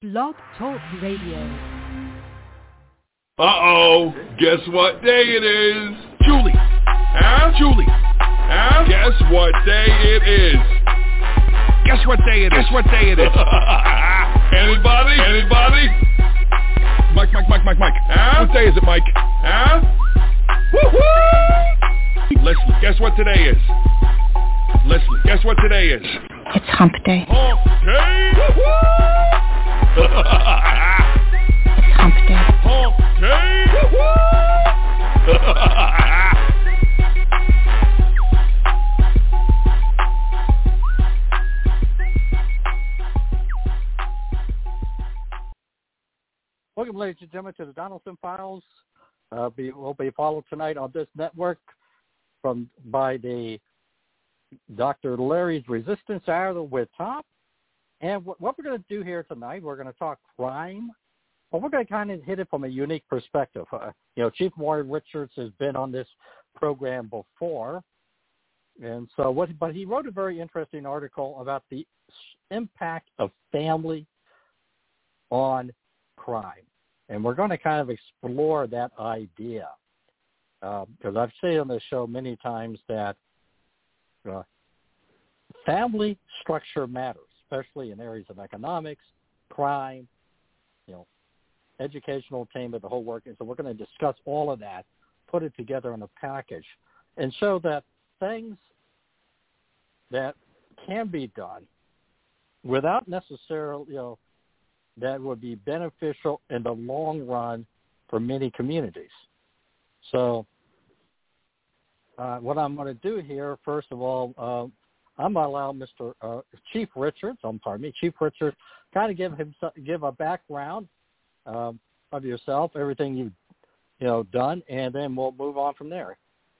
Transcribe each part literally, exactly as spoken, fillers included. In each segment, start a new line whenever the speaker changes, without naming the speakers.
Blog Talk Radio.
Uh-oh, guess what day it is?
Julie.
Huh?
Julie.
Huh? Guess what day it is?
Guess what day it is? Guess what day it is?
Anybody? Anybody?
Mike, Mike, Mike, Mike, Mike.
Huh?
What day is it, Mike?
Huh? Woo-hoo!
Leslie, guess what today is? Leslie, guess what today is?
It's hump day.
Hump day!
It's hump day.
Hump day!
Welcome, ladies and gentlemen, to the Donaldson Files. Uh, be, will be followed tonight on this network from by the Doctor Larry's Resistance Hour with Tom. And what, what we're going to do here tonight, we're going to talk crime, but we're going to kind of hit it from a unique perspective. Uh, you know, Chief Warren Richards has been on this program before, and so what? But he wrote a very interesting article about the impact of family on crime, and we're going to kind of explore that idea because uh, I've said on the show many times that uh, family structure matters, especially in areas of economics, crime, you know, educational attainment, the whole work. And so we're going to discuss all of that, put it together in a package, and show that things that can be done without necessarily, you know, that would be beneficial in the long run for many communities. So uh, what I'm going to do here, first of all, uh, I'm going to allow Mister Uh, Chief Richards, I'm pardon me, Chief Richards, kind of give him give a background um, of yourself, everything you've you know done, and then we'll move on from there.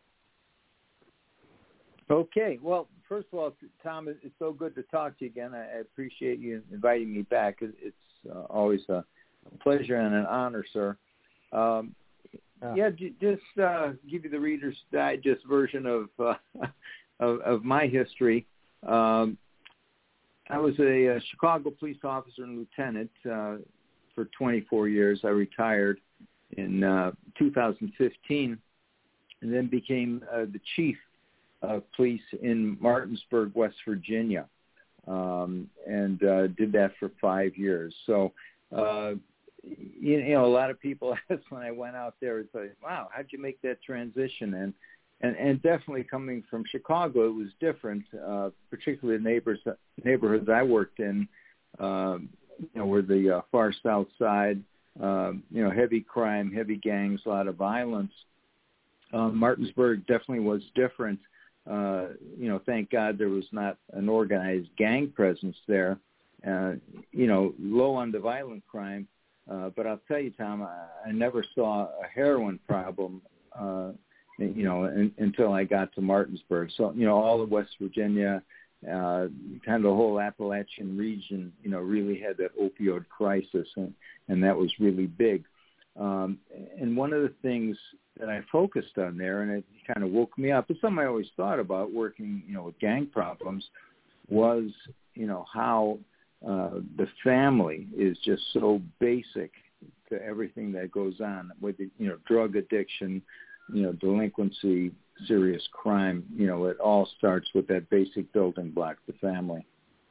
Okay. Well, first of all, Tom, it's so good to talk to you again. I appreciate you inviting me back. It's uh, always a pleasure and an honor, sir. Um, yeah, j- just uh, give you the Reader's Digest version of uh, of, of my history. Um, I was a, a Chicago police officer and lieutenant uh, for twenty-four years. I retired in uh, two thousand fifteen and then became uh, the chief of police in Martinsburg, West Virginia, um, and uh, did that for five years. So, uh, you, you know, a lot of people asked when I went out there, it's like, wow, how'd you make that transition? And And, and definitely coming from Chicago, it was different, uh, particularly the neighbors, neighborhoods I worked in, um, you know, were the uh, far south side, um, you know, heavy crime, heavy gangs, a lot of violence. Uh, Martinsburg definitely was different. Uh, you know, thank God there was not an organized gang presence there, uh, you know, low on the violent crime. Uh, but I'll tell you, Tom, I, I never saw a heroin problem uh you know, in, until I got to Martinsburg. So, you know, all of West Virginia, uh, kind of the whole Appalachian region, you know, really had that opioid crisis, and, and that was really big. Um, and one of the things that I focused on there, and it kind of woke me up, it's something I always thought about working, you know, with gang problems, was, you know, how uh, the family is just so basic to everything that goes on with, the, you know, drug addiction, you know, delinquency, serious crime, you know, it all starts with that basic building block, the family.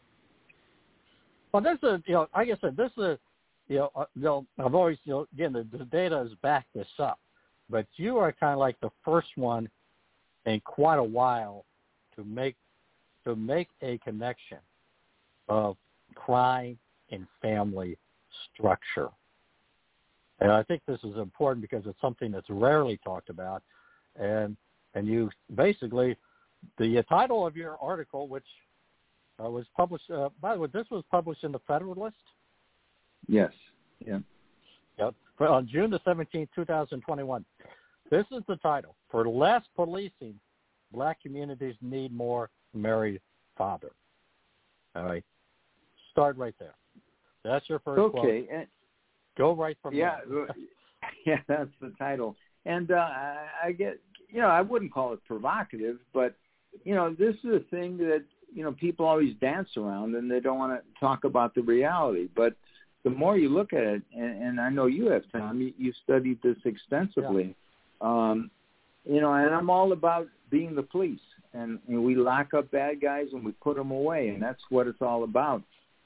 Well, this is, you know, like I said, this is, you know, uh, you know I've always, you know, again, the, the data has backed this up, but you are kind of like the first one in quite a while to make, to make a connection of crime and family structure. And I think this is important because it's something that's rarely talked about. And and you basically, the title of your article, which uh, was published, uh, by the way, this was published in the Federalist?
Yes, yeah.
Yep. On June the seventeenth, twenty twenty-one. This is the title. For less policing, black communities need more married father. All right. Start right there. That's your first quote.
Okay. And-
Go right from
yeah,
there.
Yeah, that's the title. And uh, I, I get, you know, I wouldn't call it provocative, but, you know, this is a thing that, you know, people always dance around and they don't want to talk about the reality. But the more you look at it, and, and I know you have, Tom, you, you studied this extensively. Yeah. Um, you know, and I'm all about being the police, and, and we lock up bad guys and we put them away, and that's what it's all about.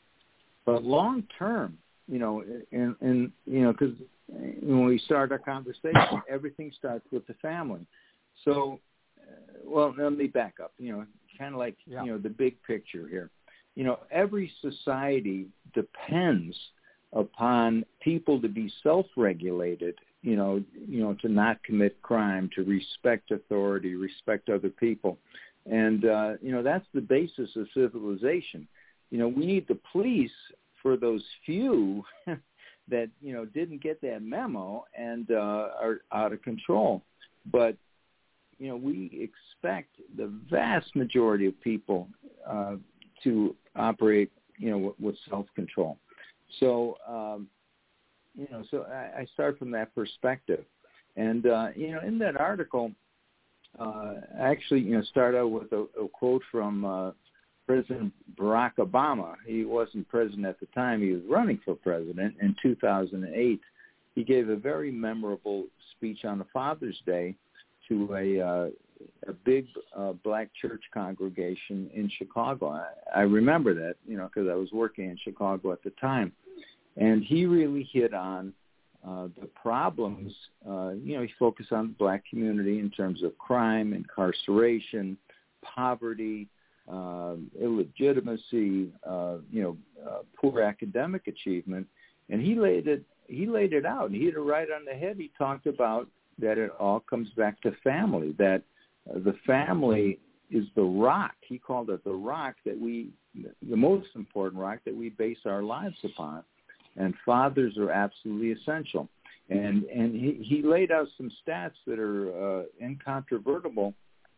But long term, you know, and, and you know, because when we start our conversation, everything starts with the family. So, uh, well, let me back up. You know, kind of like yeah. you know the big picture here. You know, every society depends upon people to be self-regulated, you know, you know, to not commit crime, to respect authority, respect other people. And, uh, you know, that's the basis of civilization. You know, we need the police for those few that, you know, didn't get that memo and uh, are out of control. But, you know, we expect the vast majority of people uh, to operate, you know, with, with self-control. So, um, you know, so I, I start from that perspective. And, uh, you know, in that article, uh, I actually, you know, start out with a, a quote from uh, President Barack Obama. He wasn't president at the time. He was running for president in two thousand eight. He gave a very memorable speech on a Father's Day to a, uh, a big uh, black church congregation in Chicago. I, I remember that, you know, because I was working in Chicago at the time. And he really hit on uh, the problems. Uh, you know, he focused on the black community in terms of crime, incarceration, poverty, uh, illegitimacy, uh, you know, uh, poor academic achievement. And he laid it, he laid it out. And he hit it right on the head. He talked about that it all comes back to family, that uh, the family is the rock. He called it the rock that we, the most important rock that we base our lives upon. And fathers are absolutely essential. And and he, he laid out some stats that are uh, incontrovertible.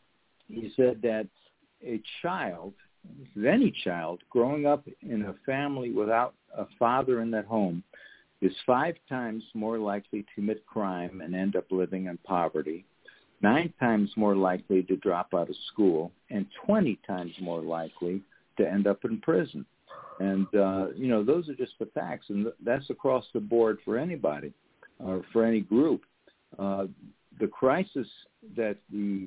He said that a child, any child, growing up in a family without a father in that home is five times more likely to commit crime and end up living in poverty, nine times more likely to drop out of school, and twenty times more likely to end up in prison. And, uh, you know, those are just the facts, and that's across the board for anybody or for any group. Uh, the crisis that the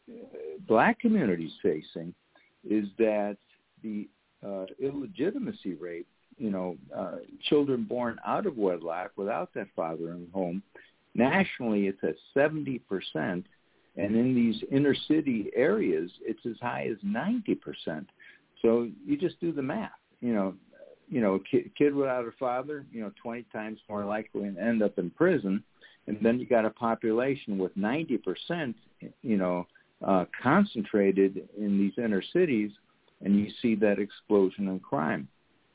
black community is facing is that the uh, illegitimacy rate, you know, uh, children born out of wedlock without that father in the home, nationally it's at seventy percent, and in these inner city areas it's as high as ninety percent. So you just do the math. You know, you know, a kid, kid without a father, you know, twenty times more likely to end up in prison. And then you got a population with ninety percent, you know, uh, concentrated in these inner cities, and you see that explosion in crime.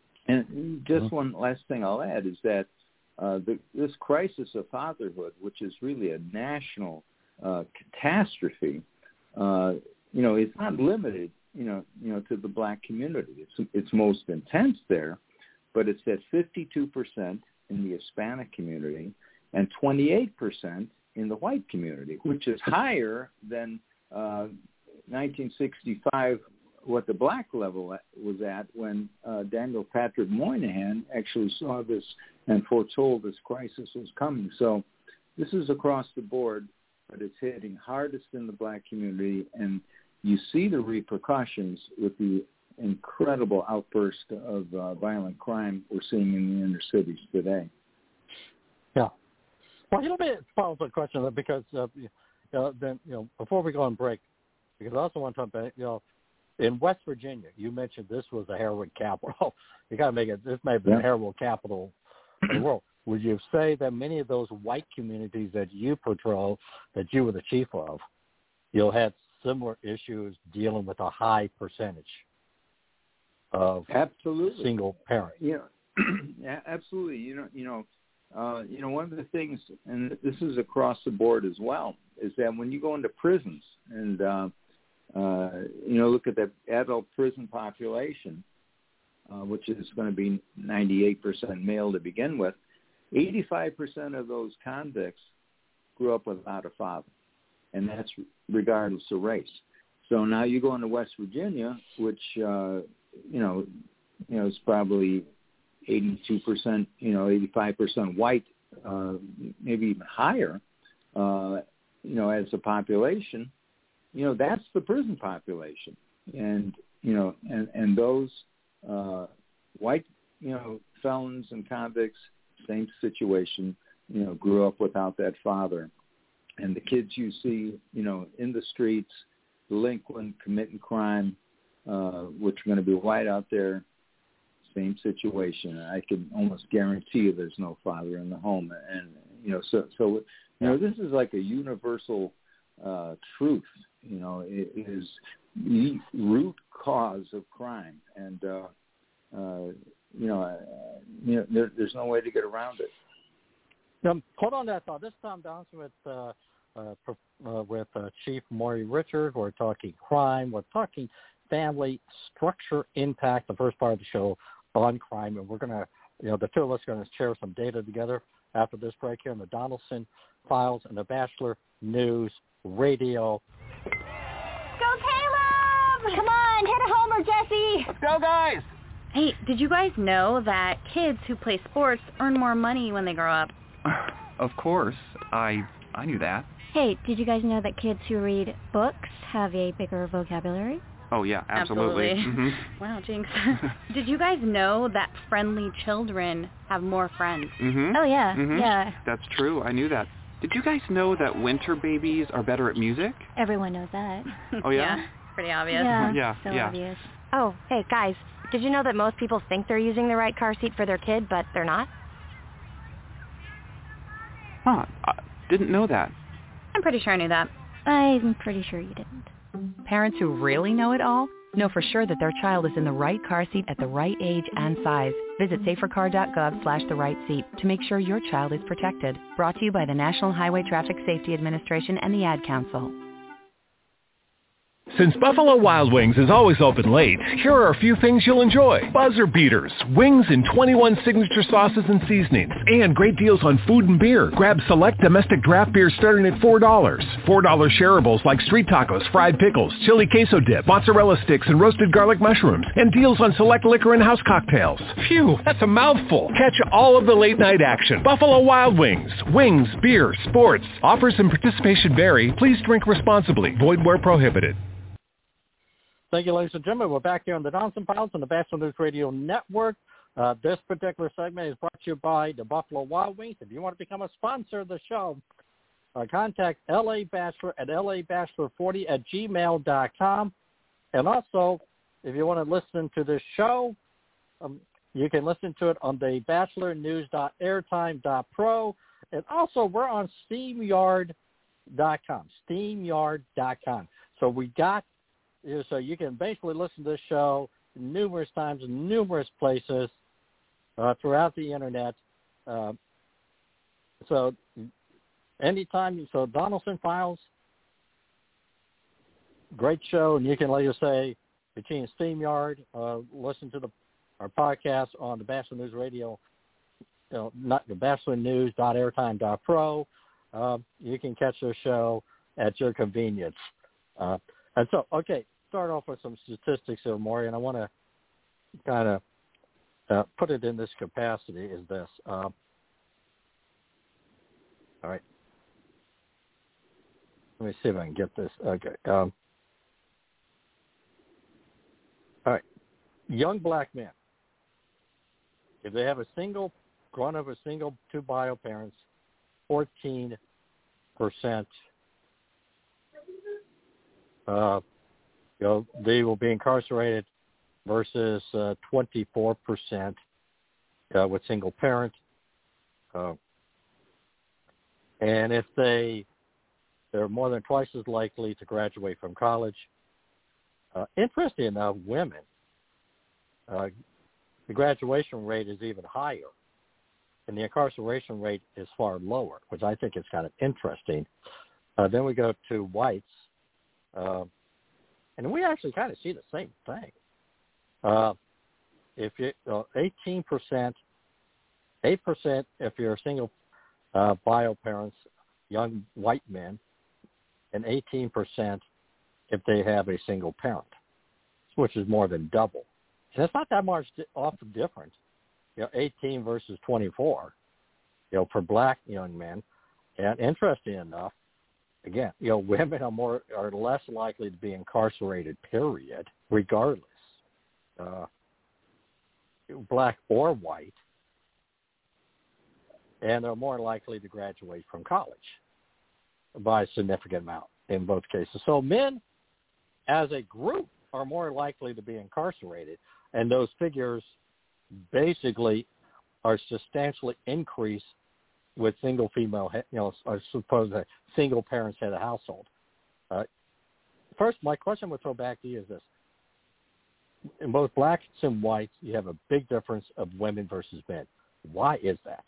And just mm-hmm. one last thing I'll add is that uh, the, this crisis of fatherhood, which is really a national uh, catastrophe, uh, you know, it's not limited you know, you know, to the black community. It's it's most intense there, but it's at fifty-two percent in the Hispanic community and twenty-eight percent in the white community, which is higher than uh, nineteen sixty-five, what the black level was at when uh, Daniel Patrick Moynihan actually saw this and foretold this crisis was coming. So this is across the board, but it's hitting hardest in the black community, and you see the repercussions with the incredible outburst of uh, violent crime we're seeing in the inner cities today.
Yeah. Well, you know, let me follow up the question because uh, you know, then you know before we go on break, because I also want to talk about you know in West Virginia, you mentioned this was a heroin capital. You got to make it. This may have been yeah. the heroin capital of the world. Would you say that many of those white communities that you patrol, that you were the chief of, you'll have similar issues dealing with a high percentage of
absolutely
single parent?
Yeah, yeah, absolutely. You know, you know, uh, you know, one of the things, and this is across the board as well, is that when you go into prisons and uh, uh, you know, look at the adult prison population, uh, which is going to be ninety-eight percent male to begin with, eighty-five percent of those convicts grew up without a father. And that's regardless of race. So now you go into West Virginia, which uh, you know, you know, is probably eighty-two percent, you know, eighty-five percent white, uh, maybe even higher, uh, you know, as a population, you know, that's the prison population. And, you know, and, and those uh, white, you know, felons and convicts, same situation, you know, grew up without that father. And the kids you see, you know, in the streets, delinquent, committing crime, uh, which are going to be white out there, same situation. I can almost guarantee you there's no father in the home. And, you know, so, so you know, this is like a universal uh, truth, you know, it is the root cause of crime. And, uh, uh, you know, uh, you know there, there's no way to get around it.
Um, hold on that thought. This is Tom Donaldson with uh, uh, uh, with uh, Chief Maury Richard. We're talking crime. We're talking family structure impact. The first part of the show on crime, and we're gonna, you know, the two of us are gonna share some data together after this break here on the Donaldson Files and the Batchelor News Radio.
Go Caleb! Come on, hit a homer, Jesse.
Let's go, guys.
Hey, did you guys know that kids who play sports earn more money when they grow up?
Of course. I I knew that.
Hey, did you guys know that kids who read books have a bigger vocabulary?
Oh, yeah, absolutely.
Absolutely.
Mm-hmm.
Wow, Jinx. Did you guys know that friendly children have more friends?
Mm-hmm.
Oh, yeah,
mm-hmm.
yeah.
That's true. I knew that. Did you guys know that winter babies are better at music?
Everyone knows that.
Oh, yeah?
Yeah, pretty obvious.
Yeah,
yeah,
so
yeah.
obvious.
Oh, hey, guys, did you know that most people think they're using the right car seat for their kid, but they're not?
Huh, I didn't know that.
I'm pretty sure I knew that.
I'm pretty sure you didn't.
Parents who really know it all know for sure that their child is in the right car seat at the right age and size. Visit safercar.gov slash the right seat to make sure your child is protected. Brought to you by the National Highway Traffic Safety Administration and the Ad Council.
Since Buffalo Wild Wings is always open late, here are a few things you'll enjoy. Buzzer beaters, wings in twenty-one signature sauces and seasonings, and great deals on food and beer. Grab select domestic draft beer starting at four dollars. four dollars shareables like street tacos, fried pickles, chili queso dip, mozzarella sticks, and roasted garlic mushrooms. And deals on select liquor and house cocktails. Phew, that's a mouthful. Catch all of the late night action. Buffalo Wild Wings. Wings, beer, sports. Offers and participation vary. Please drink responsibly. Void where prohibited.
Thank you, ladies and gentlemen. We're back here on the Donaldson Files on the Batchelor News Radio Network. Uh, this particular segment is brought to you by the Buffalo Wild Wings. If you want to become a sponsor of the show, uh, contact L A Batchelor at L A Batchelor forty at gmail dot com. And also, if you want to listen to this show, um, you can listen to it on the batchelor news dot airtime dot pro. And also, we're on steam yard dot com, steam yard dot com. So we got So you can basically listen to this show numerous times in numerous places uh, throughout the Internet. Uh, so anytime, so Donaldson Files, great show, and you can, like you say, between StreamYard, uh, listen to the our podcast on the Batchelor News Radio, you know, not the batchelor news dot airtime dot pro. Uh, you can catch the show at your convenience. Uh, and so, okay, start off with some statistics here, Maury, and I want to kind of uh, put it in this capacity is this. Uh, all right. Let me see if I can get this. Okay. Um, all right. Young black men, if they have a single, grown up a single two bio parents, fourteen percent uh, you know, they will be incarcerated versus uh, twenty-four percent uh, with single parent. Uh, and if they, they're more than twice as likely to graduate from college. Uh, interesting enough, women, uh, the graduation rate is even higher, and the incarceration rate is far lower, which I think is kind of interesting. Uh, then we go to whites, uh, and we actually kind of see the same thing. Uh, if you uh, eighteen percent, eight percent if you're single uh, bio parents, young white men, and eighteen percent if they have a single parent, which is more than double. And it's not that much off the difference. you know, eighteen versus twenty-four, you know, for black young men. And interesting enough, again, you know, women are more are less likely to be incarcerated, period, regardless, uh, black or white, and they're more likely to graduate from college by a significant amount in both cases. So men, as a group, are more likely to be incarcerated, and those figures basically are substantially increased with single female, you know, or suppose a single parents head of household. Uh, first, my question would throw back to you is this. In both blacks and whites, you have a big difference of women versus men. Why is that?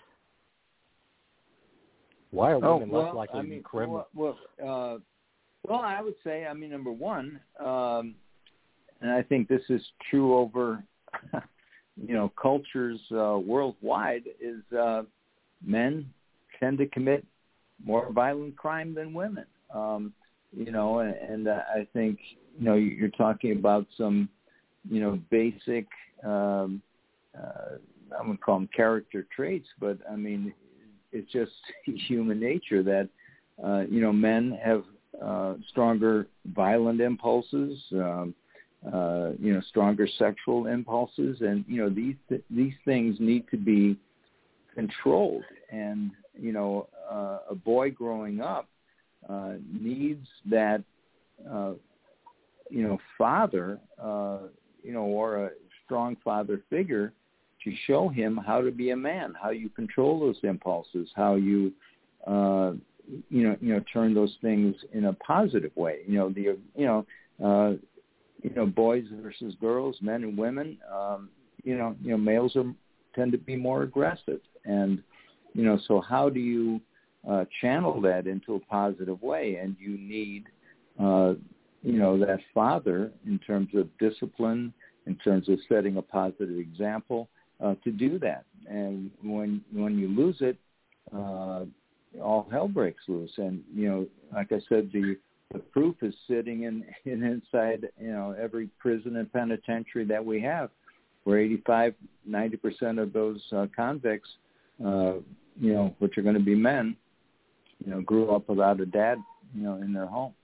Why are women
oh, well,
less likely
I
to be
mean,
criminal?
Well, well, uh, well, I would say, I mean, number one, um, and I think this is true over, you know, cultures uh, worldwide, is uh, men tend to commit more violent crime than women. Um, you know, and, and uh, I think, you know, you're talking about some, you know, basic, um, uh, I'm going to call them character traits, but I mean, it's just human nature that, uh, you know, men have uh, stronger violent impulses, um, uh, you know, stronger sexual impulses. And, you know, these, th- these things need to be controlled. And, you know, uh, a boy growing up uh, needs that, uh, you know, father, uh, you know, or a strong father figure to show him how to be a man, how you control those impulses, how you, uh, you know, you know, turn those things in a positive way. You know, the, you know, uh, you know, boys versus girls, men and women. Um, you know, you know, males are tend to be more aggressive, and you know, so how do you uh, channel that into a positive way? And you need, uh, you know, that father in terms of discipline, in terms of setting a positive example. Uh, to do that, and when when you lose it, uh, all hell breaks loose. And you know, like I said, the, the proof is sitting in, in inside you know every prison and penitentiary that we have, where eighty-five, ninety percent of those uh, convicts, uh, you know, which are going to be men, you know, grew up without a dad, you know, in their home.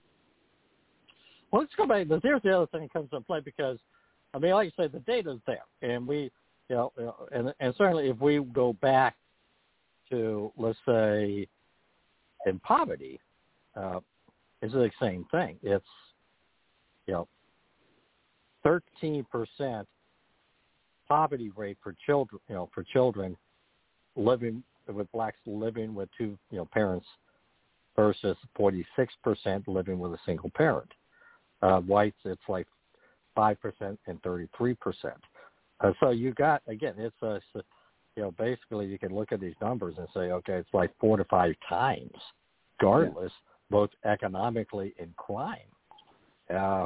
Well, let's go back. There's the other thing that comes into play because, I mean, like I said, the data's there, and we. You know, and, and certainly if we go back to, let's say, in poverty, uh, it's the same thing. It's, you know, thirteen percent poverty rate for children, you know, for children living with blacks living with two, you know, parents versus forty-six percent living with a single parent. Uh, whites, it's like five percent and thirty-three percent. Uh, so you got, again, it's a, you know, basically you can look at these numbers and say, okay, it's like four to five times, regardless, yeah. both economically and crime. Uh,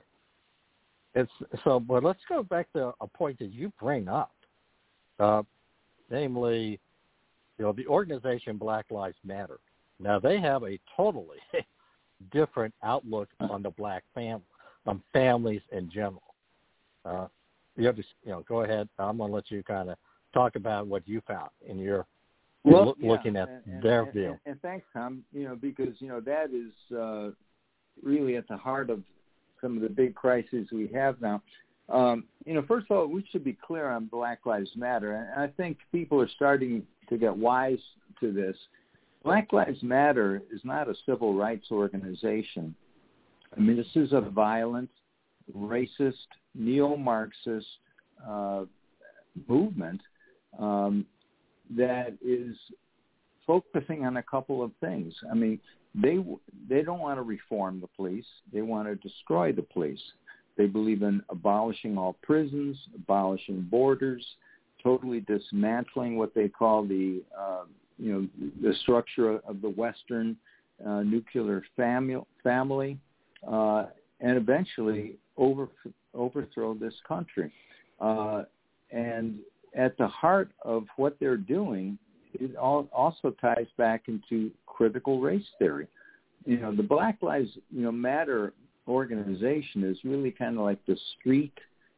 it's so, but let's go back to a point that you bring up, uh, namely, you know, the organization Black Lives Matter. Now they have a totally different outlook on the black family, on families in general. Uh, You have to, you know, go ahead. I'm going to let you kind of talk about what you found in your
well,
lo-
yeah,
looking at
and,
their
and,
view.
And, and thanks, Tom. You know, because you know that is uh, really at the heart of some of the big crises we have now. Um, you know, first of all, we should be clear on Black Lives Matter, and I think people are starting to get wise to this. Black Lives Matter is not a civil rights organization. I mean, this is a violent, racist, neo-Marxist uh, movement um, that is focusing on a couple of things. I mean, they they don't want to reform the police. They want to destroy the police. They believe in abolishing all prisons, abolishing borders, totally dismantling what they call the uh, you know the structure of the Western uh, nuclear family, family uh, and eventually over overthrow this country. Uh, and at the heart of what they're doing, it all, also ties back into critical race theory. You know, the Black Lives you know, Matter organization is really kind of like the street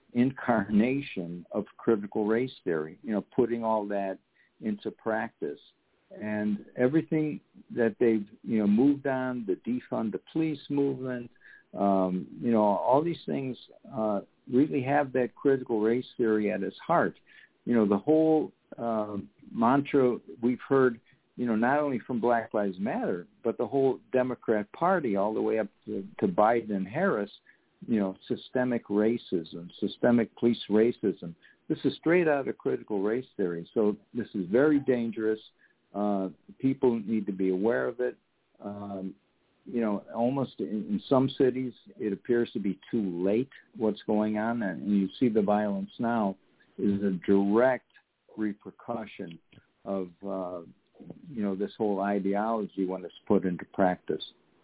incarnation of critical race theory, you know, putting all that into practice. And everything that they've, you know, moved on, the defund the police movement, um, you know, all these things uh, really have that critical race theory at its heart. You know, the whole uh, mantra we've heard, you know, not only from Black Lives Matter, but the whole Democrat Party all the way up to, to Biden and Harris, you know, systemic racism, systemic police racism. This is straight out of critical race theory. So this is very dangerous. Uh, people need to be aware of it. Um, you know, almost in, in some cities, it appears to be too late what's going on. And you see the violence now is a direct repercussion of, uh, you know, this whole ideology when it's put into practice.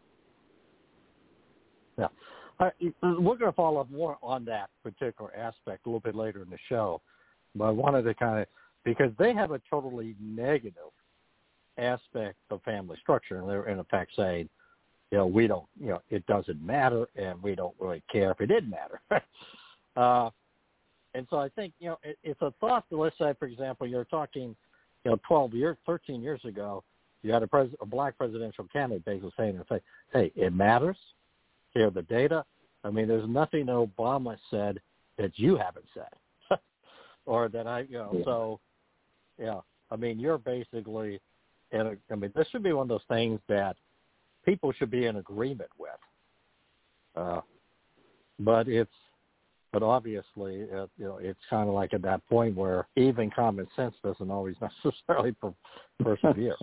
Yeah. Uh, we're going to follow up more on that particular aspect a little bit later in the show. But I wanted to kind of, because they have a totally negative aspect of family structure, and they're in effect saying, you know, we don't, you know, it doesn't matter, and we don't really care if it did matter. uh, and so I think, you know, it, it's a thought that, let's say, for example, you're talking, you know, twelve years, thirteen years ago, you had a, pres- a black presidential candidate basically saying, hey, it matters. Here are the data. I mean, there's nothing that Obama said that you haven't said, or that I, you know, yeah. so, yeah, I mean, you're basically, in a, I mean, this should be one of those things that people should be in agreement with. Uh, but it's, but obviously, uh, you know, it's kind of like at that point where even common sense doesn't always necessarily per- persevere.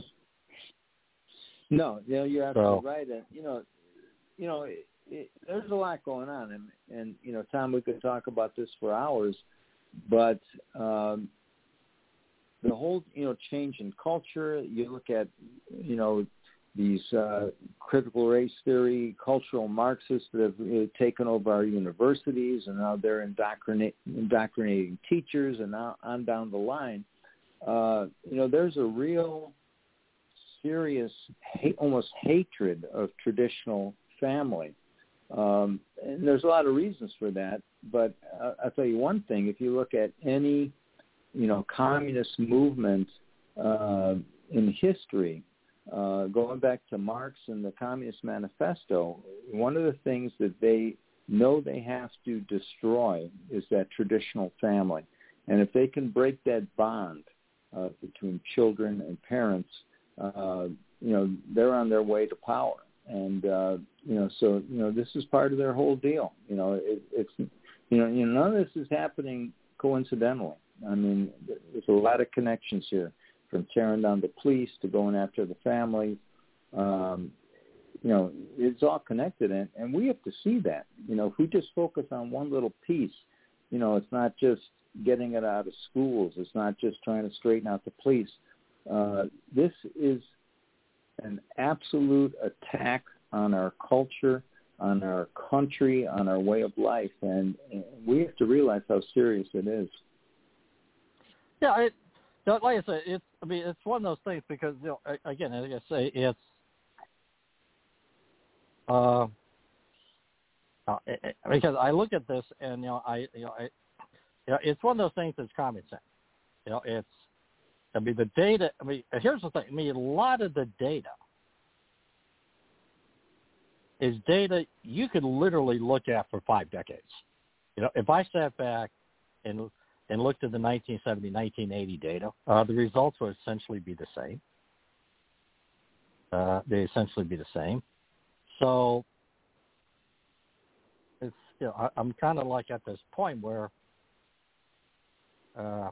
No, you know, you're absolutely
so,
right, and you know, you know, it, it, there's a lot going on, and and you know, Tom, we could talk about this for hours, but um, the whole, you know, change in culture. You look at, you know, these uh, critical race theory, cultural Marxists that have uh, taken over our universities, and now they're indoctrinate, indoctrinating teachers, and now on down the line. Uh, you know, there's a real serious, hate, almost hatred of traditional family. Um, and there's a lot of reasons for that, but uh, I'll tell you one thing. If you look at any, you know, communist movement uh, in history, uh, going back to Marx and the Communist Manifesto, one of the things that they know they have to destroy is that traditional family. And if they can break that bond uh, between children and parents, uh, you know, they're on their way to power. And, uh, you know, so, you know, this is part of their whole deal. You know, it, it's, you know, you know, none of this is happening coincidentally. I mean, there's a lot of connections here, from tearing down the police to going after the family. Um, you know, it's all connected, and, and we have to see that. You know, if we just focus on one little piece, you know, it's not just getting it out of schools. It's not just trying to straighten out the police. Uh, this is an absolute attack on our culture, on our country, on our way of life, and, and we have to realize how serious it is.
Yeah, it, like I said, it's. I mean, it's one of those things because, you know, again, as I say, it's. Uh, uh, it, because I look at this and, you know, I, you know, I, you know, it's one of those things that's common sense. You know, it's. I mean, the data. I mean, here's the thing. I mean, a lot of the data is data you could literally look at for five decades. You know, if I sat back and and looked at the nineteen seventy, nineteen eighty data, uh, the results would essentially be the same. Uh, they essentially be the same. So it's, you know, I, I'm kind of like at this point where uh,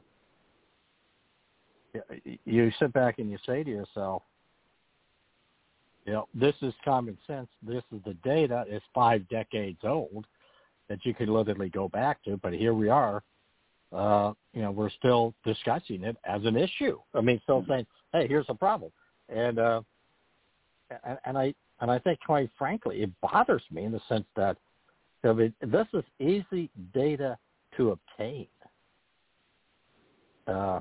you sit back and you say to yourself, you know, this is common sense. This is the data. It's five decades old that you could literally go back to, but here we are. Uh, you know, we're still discussing it as an issue. I mean, still saying, "Hey, here's a problem," and uh, and, and I and I think, quite frankly, it bothers me in the sense that, you know, this is easy data to obtain. Uh,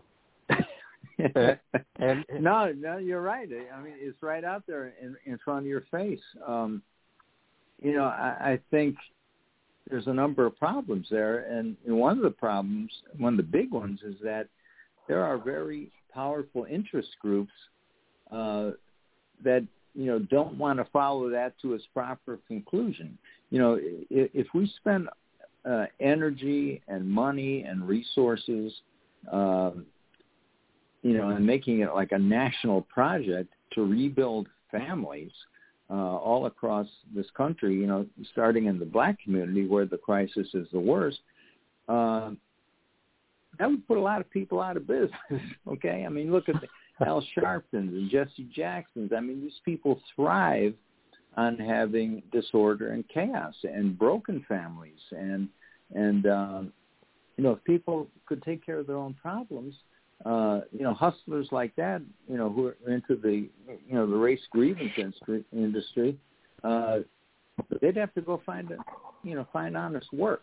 and,
no, no, you're right. I mean, it's right out there in, in front of your face. Um, you know, I, I think there's a number of problems there, and one of the problems, one of the big ones, is that there are very powerful interest groups uh, that you know don't want to follow that to its proper conclusion. You know, if, if we spend uh, energy and money and resources, uh, you know, and making it like a national project to rebuild families uh, all across this country, you know, starting in the black community where the crisis is the worst, uh, that would put a lot of people out of business, okay? I mean, look at the Al Sharptons and Jesse Jacksons. I mean, these people thrive on having disorder and chaos and broken families. And, and um, you know, if people could take care of their own problems, Uh, you know, hustlers like that, you know, who are into the, you know, the race grievance industry, uh, they'd have to go find, a, you know, find honest work.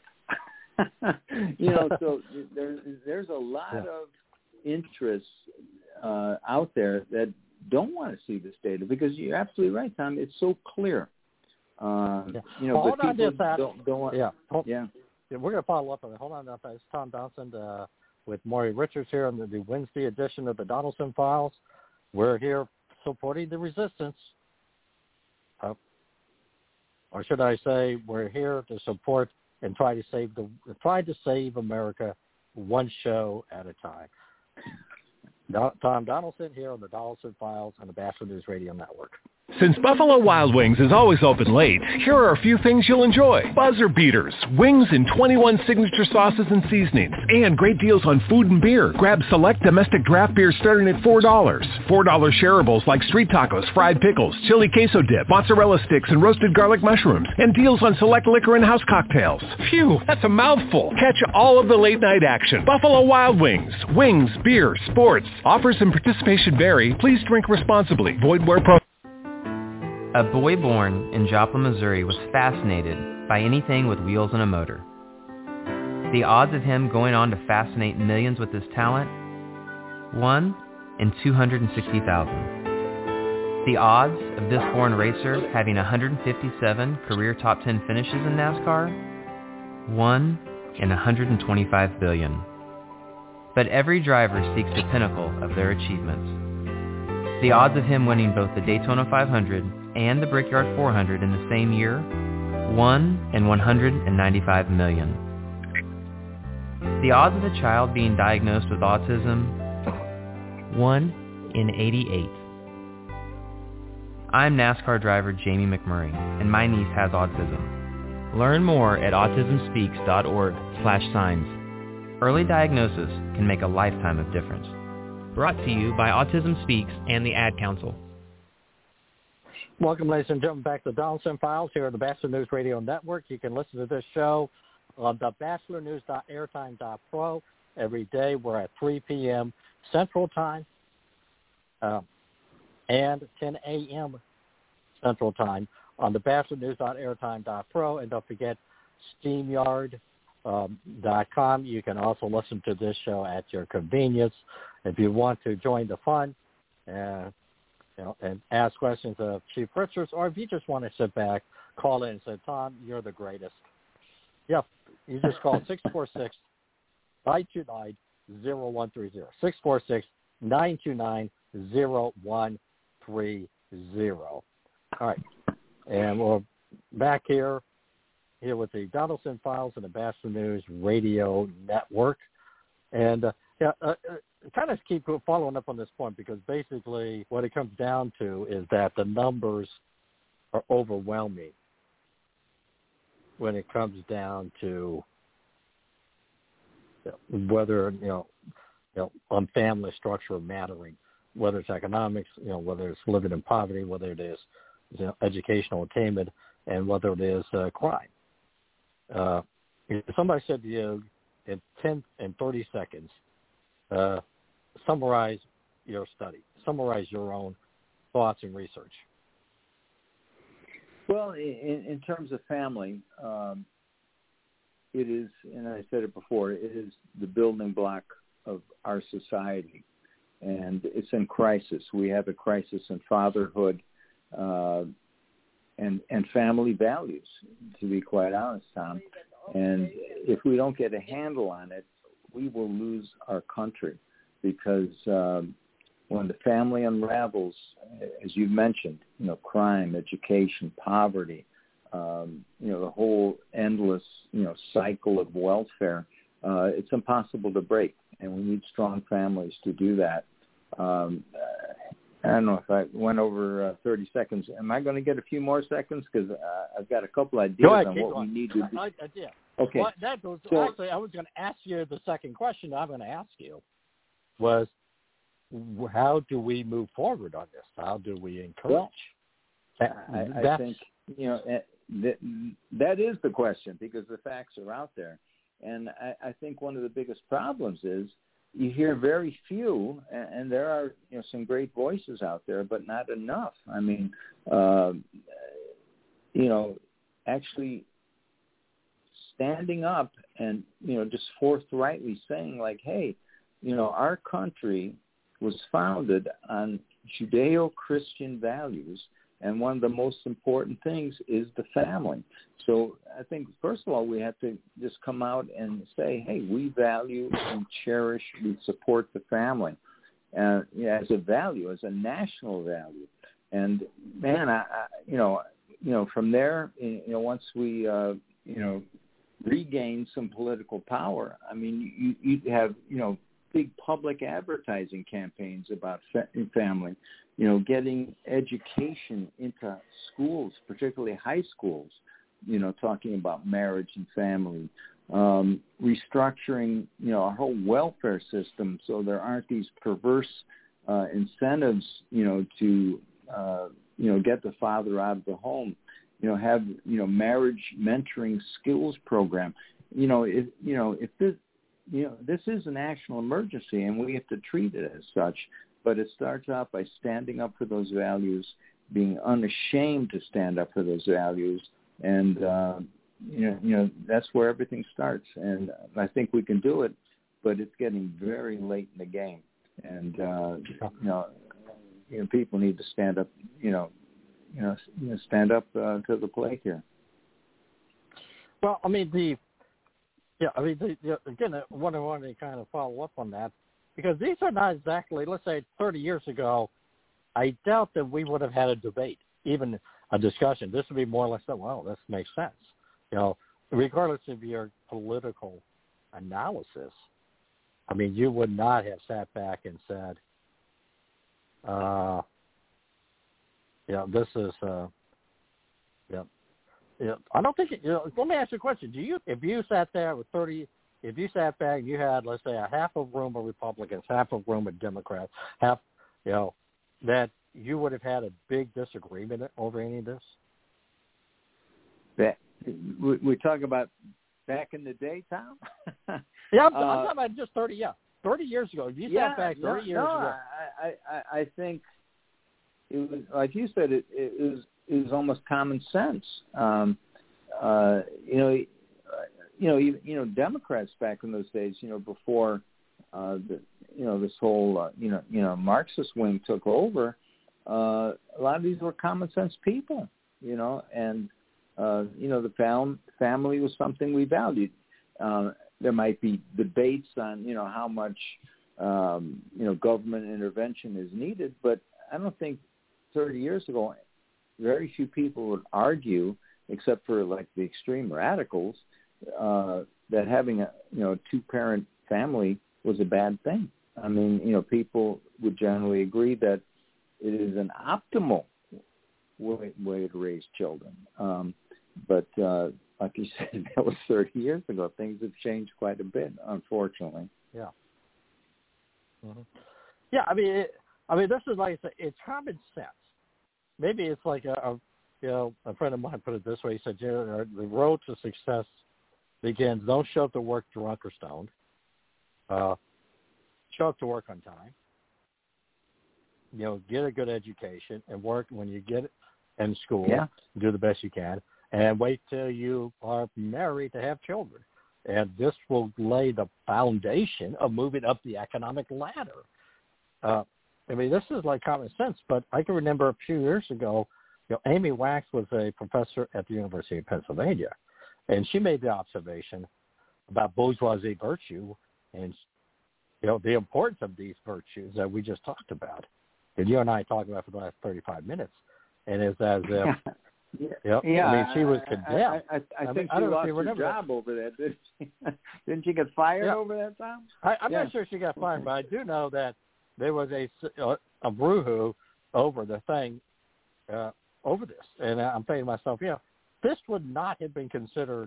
you know, so there's there's a lot yeah. of interests uh, out there that don't want to see this data because you're absolutely right, Tom. It's so clear. Uh,
yeah.
You know,
well,
but
hold
people
on
don't, don't want.
Yeah. Hold,
yeah.
yeah. We're going to follow up on it. Hold on, it's Tom Donaldson. Uh, with Maury Richards here on the, the Wednesday edition of the Donaldson Files. We're here supporting the resistance. Uh, or should I say, we're here to support and try to save the try to save America one show at a time. Tom Donaldson here on the Donaldson Files on the Batchelor News Radio Network.
Since Buffalo Wild Wings is always open late, here are a few things you'll enjoy. Buzzer beaters, wings in twenty-one signature sauces and seasonings, and great deals on food and beer. Grab select domestic draft beer starting at four dollars. four dollars shareables like street tacos, fried pickles, chili queso dip, mozzarella sticks, and roasted garlic mushrooms. And deals on select liquor and house cocktails. Phew, that's a mouthful. Catch all of the late night action. Buffalo Wild Wings. Wings, beer, sports. Offers and participation vary. Please drink responsibly. Void where pro...
A boy born in Joplin, Missouri was fascinated by anything with wheels and a motor. The odds of him going on to fascinate millions with his talent? one in two hundred sixty thousand. The odds of this foreign racer having one hundred fifty-seven career top ten finishes in NASCAR? one in one hundred twenty-five billion. But every driver seeks the pinnacle of their achievements. The odds of him winning both the Daytona five hundred and the Brickyard four hundred in the same year? one in one hundred ninety-five million. The odds of a child being diagnosed with autism? one in eighty-eight. I'm NASCAR driver Jamie McMurray, and my niece has autism. Learn more at autismspeaks.org slash signs. Early diagnosis can make a lifetime of difference.
Brought to you by Autism Speaks and the Ad Council.
Welcome, ladies and gentlemen, back to the Donaldson Files here on the Batchelor News Radio Network. You can listen to this show on the batchelor news dot airtime dot pro every day. We're at three p.m. Central Time um, and ten a.m. Central Time on the batchelor news dot airtime dot pro. And don't forget StreamYard dot com. Um, you can also listen to this show at your convenience. If you want to join the fun, uh, you know, and ask questions of Chief Richards, or if you just want to sit back, call in and say, Tom, you're the greatest. Yep, you just call six four six, nine two nine, zero one three zero. six four six, nine two nine, zero one three zero. All right, and we're back here, here with the Donaldson Files and the Batchelor News Radio Network. And uh, yeah, uh, uh, kind of keep following up on this point, because basically what it comes down to is that the numbers are overwhelming when it comes down to you know, whether, you know, you know, on family structure mattering, whether it's economics, you know, whether it's living in poverty, whether it is, you know, educational attainment, and whether it is uh, crime. Uh, if somebody said to you in ten and thirty seconds, uh, summarize your study, summarize your own thoughts and research.
Well, in, in terms of family, um, it is, and I said it before, it is the building block of our society, and it's in crisis. We have a crisis in fatherhood uh, and and family values, to be quite honest, Tom. And if we don't get a handle on it, we will lose our country, because um, when the family unravels, as you've mentioned, you know, crime, education, poverty, um, you know, the whole endless, you know, cycle of welfare, uh, it's impossible to break, and we need strong families to do that. Um, I don't know if I went over uh, thirty seconds. Am I going to get a few more seconds? Because uh, I've got a couple ideas
ahead,
on what
going.
we need to do.
I, I, yeah.
Okay.
Well, that goes,
so,
actually, I was going to ask you the second question I'm going to ask you was, how do we move forward on this? How do we encourage?
Well, I, I think, you know, that, that is the question, because the facts are out there. And I, I think one of the biggest problems is you hear very few, and, and there are, you know, some great voices out there, but not enough. I mean, uh, you know, actually standing up and, you know, just forthrightly saying, like, hey, you know, our country was founded on Judeo-Christian values, and one of the most important things is the family. So I think, first of all, we have to just come out and say, hey, we value and cherish, we support the family uh, you know, as a value, as a national value. And, man, I, I, you know, you know, from there, you know, once we, uh, you know, regain some political power, I mean, you, you have, you know, big public advertising campaigns about fa- family, you know, getting education into schools, particularly high schools, you know, talking about marriage and family, um, restructuring, you know, our whole welfare system so there aren't these perverse uh, incentives, you know, to, uh, you know, get the father out of the home, you know, have, you know, marriage mentoring skills program. You know, if, you know, if this, you know, this is a national emergency and we have to treat it as such, but it starts out by standing up for those values, being unashamed to stand up for those values. And, uh, you know, you know, that's where everything starts. And I think we can do it, but it's getting very late in the game. And, uh, you know, you know, people need to stand up, you know, you know, you know stand up uh, to the plate here.
Well, I mean, the, yeah, I mean, the, the, again, what I wanted to kind of follow up on that, because these are not exactly, let's say thirty years ago, I doubt that we would have had a debate, even a discussion. This would be more or less, well, this makes sense. You know, regardless of your political analysis, I mean, you would not have sat back and said, uh, you know, this is, uh, you know, you know, I don't think, it, you know, let me ask you a question. Do you, if you sat there with thirty, if you sat back and you had, let's say, a half a room of Republicans, half a room of Democrats, half, you know, that you would have had a big disagreement over any of this?
That, we, we talk about back in the day, Tom?
yeah, I'm,
uh,
I'm talking about just thirty, yeah, thirty years ago. If you
yeah,
sat back thirty
no,
years
no,
ago.
I, I, I think it was, like you said, it, it was it was almost common sense. Um, uh, you know, you know, you, you know, Democrats back in those days, you know, before uh, the, you know, this whole, uh, you know, you know, Marxist wing took over. Uh, a lot of these were common sense people, you know, and uh, you know, the fam- family was something we valued. Uh, there might be debates on, you know, how much, um, you know, government intervention is needed, but I don't think thirty years ago, very few people would argue, except for like the extreme radicals, uh, that having a, you know, two-parent family was a bad thing. I mean, you know, people would generally agree that it is an optimal way, way to raise children. Um, but uh, like you said, that was thirty years ago. Things have changed quite a bit, unfortunately.
Yeah. Mm-hmm. Yeah, I mean, it, I mean, this is like I said, it's common sense. Maybe it's like a, a, you know, a friend of mine put it this way. He said, you know, the road to success begins, don't show up to work drunk or stoned. Uh, show up to work on time. You know, get a good education and work when you get in school.
Yeah.
Do the best you can. And wait till you are married to have children. And this will lay the foundation of moving up the economic ladder. Uh, I mean, this is like common sense, but I can remember a few years ago, you know, Amy Wax was a professor at the University of Pennsylvania, and she made the observation about bourgeoisie virtue and, you know, the importance of these virtues that we just talked about. And you and I talked about for the last thirty-five minutes. And it's as if,
yeah,
yep,
yeah,
I mean, she was condemned.
I, I, I, I, I think
mean,
she
I
lost
her
her job
that.
over that. Didn't she? Didn't she get fired
yeah.
over that, Tom?
I, I'm
yeah.
not sure she got fired, but I do know that there was a, a brouhaha over the thing, uh, over this. And I'm thinking to myself, you know, this would not have been considered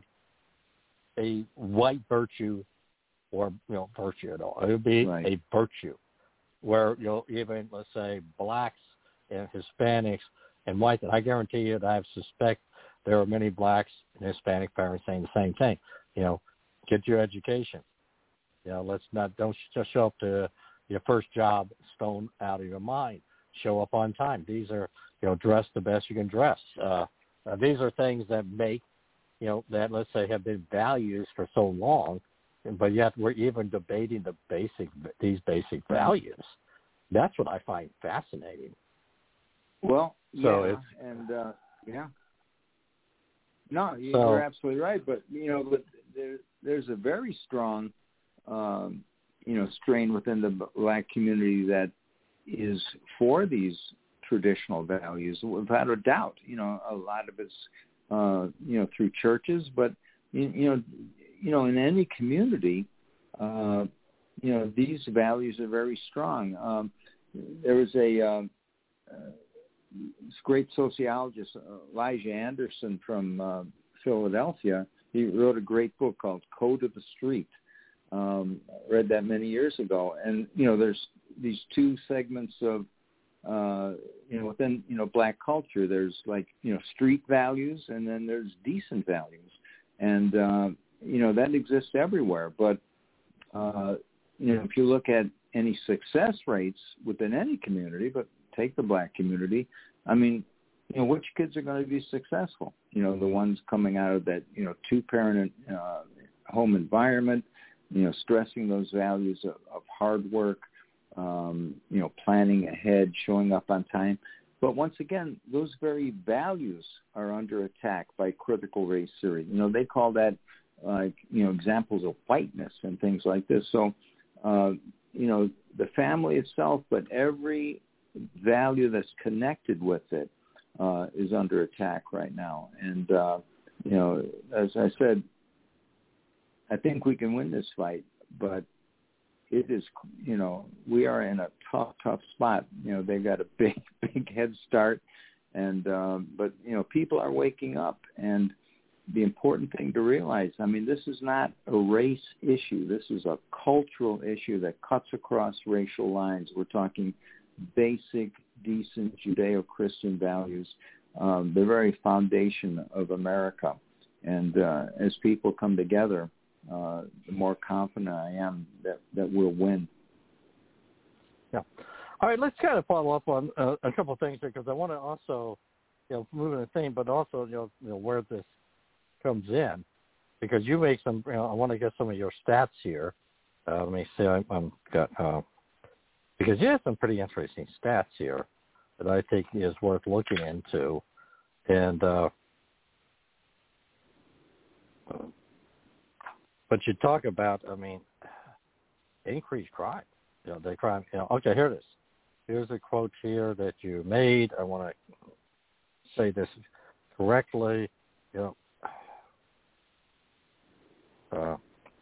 a white virtue or, you know, virtue at all. It would be
right.
a virtue where, you know, even, let's say, blacks and Hispanics and whites, and I guarantee you that I suspect there are many blacks and Hispanic parents saying the same thing. You know, get your education. You know, let's not, don't just show up to your first job stone out of your mind. Show up on time. These are, you know, dress the best you can dress. Uh, uh, these are things that make, you know, that, let's say, have been values for so long, but yet we're even debating the basic, these basic values. That's what I find fascinating.
Well,
so
yeah,
it's,
and uh, yeah, no, you,
so,
you're absolutely right. But you know, but there, there's a very strong, um, you know, strain within the black community that is for these traditional values, without a doubt. You know, a lot of it's, uh, you know, through churches, but you, you know, you know, in any community, uh, you know, these values are very strong. Um, there was a um, uh, this great sociologist, Elijah Anderson from uh, Philadelphia. He wrote a great book called Code of the Street. Um, I read that many years ago. And, you know, there's these two segments of, uh, you know, within, you know, black culture, there's like, you know, street values and then there's decent values. And, uh, you know, that exists everywhere. But, uh, you know, if you look at any success rates within any community, but take the black community, I mean, you know, which kids are going to be successful? You know, the ones coming out of that, you know, two-parent uh, home environment, you know, stressing those values of, of hard work, um, you know, planning ahead, showing up on time. But once again, those very values are under attack by critical race theory. You know, they call that, like, you know, examples of whiteness and things like this. So, uh, you know, the family itself, but every value that's connected with it uh, is under attack right now. And, uh, you know, as I said, I think we can win this fight, but it is, you know, we are in a tough, tough spot. You know, they've got a big, big head start. And, um, but, you know, people are waking up. And the important thing to realize, I mean, this is not a race issue. This is a cultural issue that cuts across racial lines. We're talking basic, decent Judeo-Christian values, um, the very foundation of America. And uh, as people come together, uh, the more confident I am that, that we'll win.
Yeah. All right, let's kind of follow up on uh, a couple of things here, because I want to also, you know, move in the theme, but also, you know, you know, where this comes in, because you make some, you know, I want to get some of your stats here. Uh, let me see, I'm, I'm got, uh, because you have some pretty interesting stats here that I think is worth looking into. And, uh, but you talk about, I mean, increased crime. You know, the crime, you know, okay, here it is. Here's a quote here that you made. I want to say this correctly. You know, uh,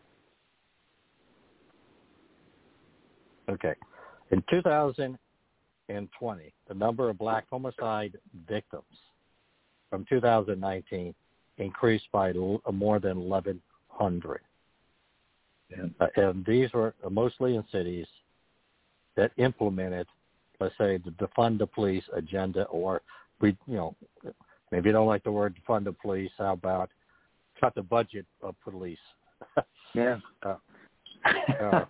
okay. In two thousand twenty, the number of black homicide victims from two thousand nineteen increased by l- more than eleven hundred. Yeah. Uh, and these were mostly in cities that implemented, let's say, the defund the police agenda, or, we, you know, maybe you don't like the word defund the police. How about cut the budget of police?
Yeah.
uh, uh,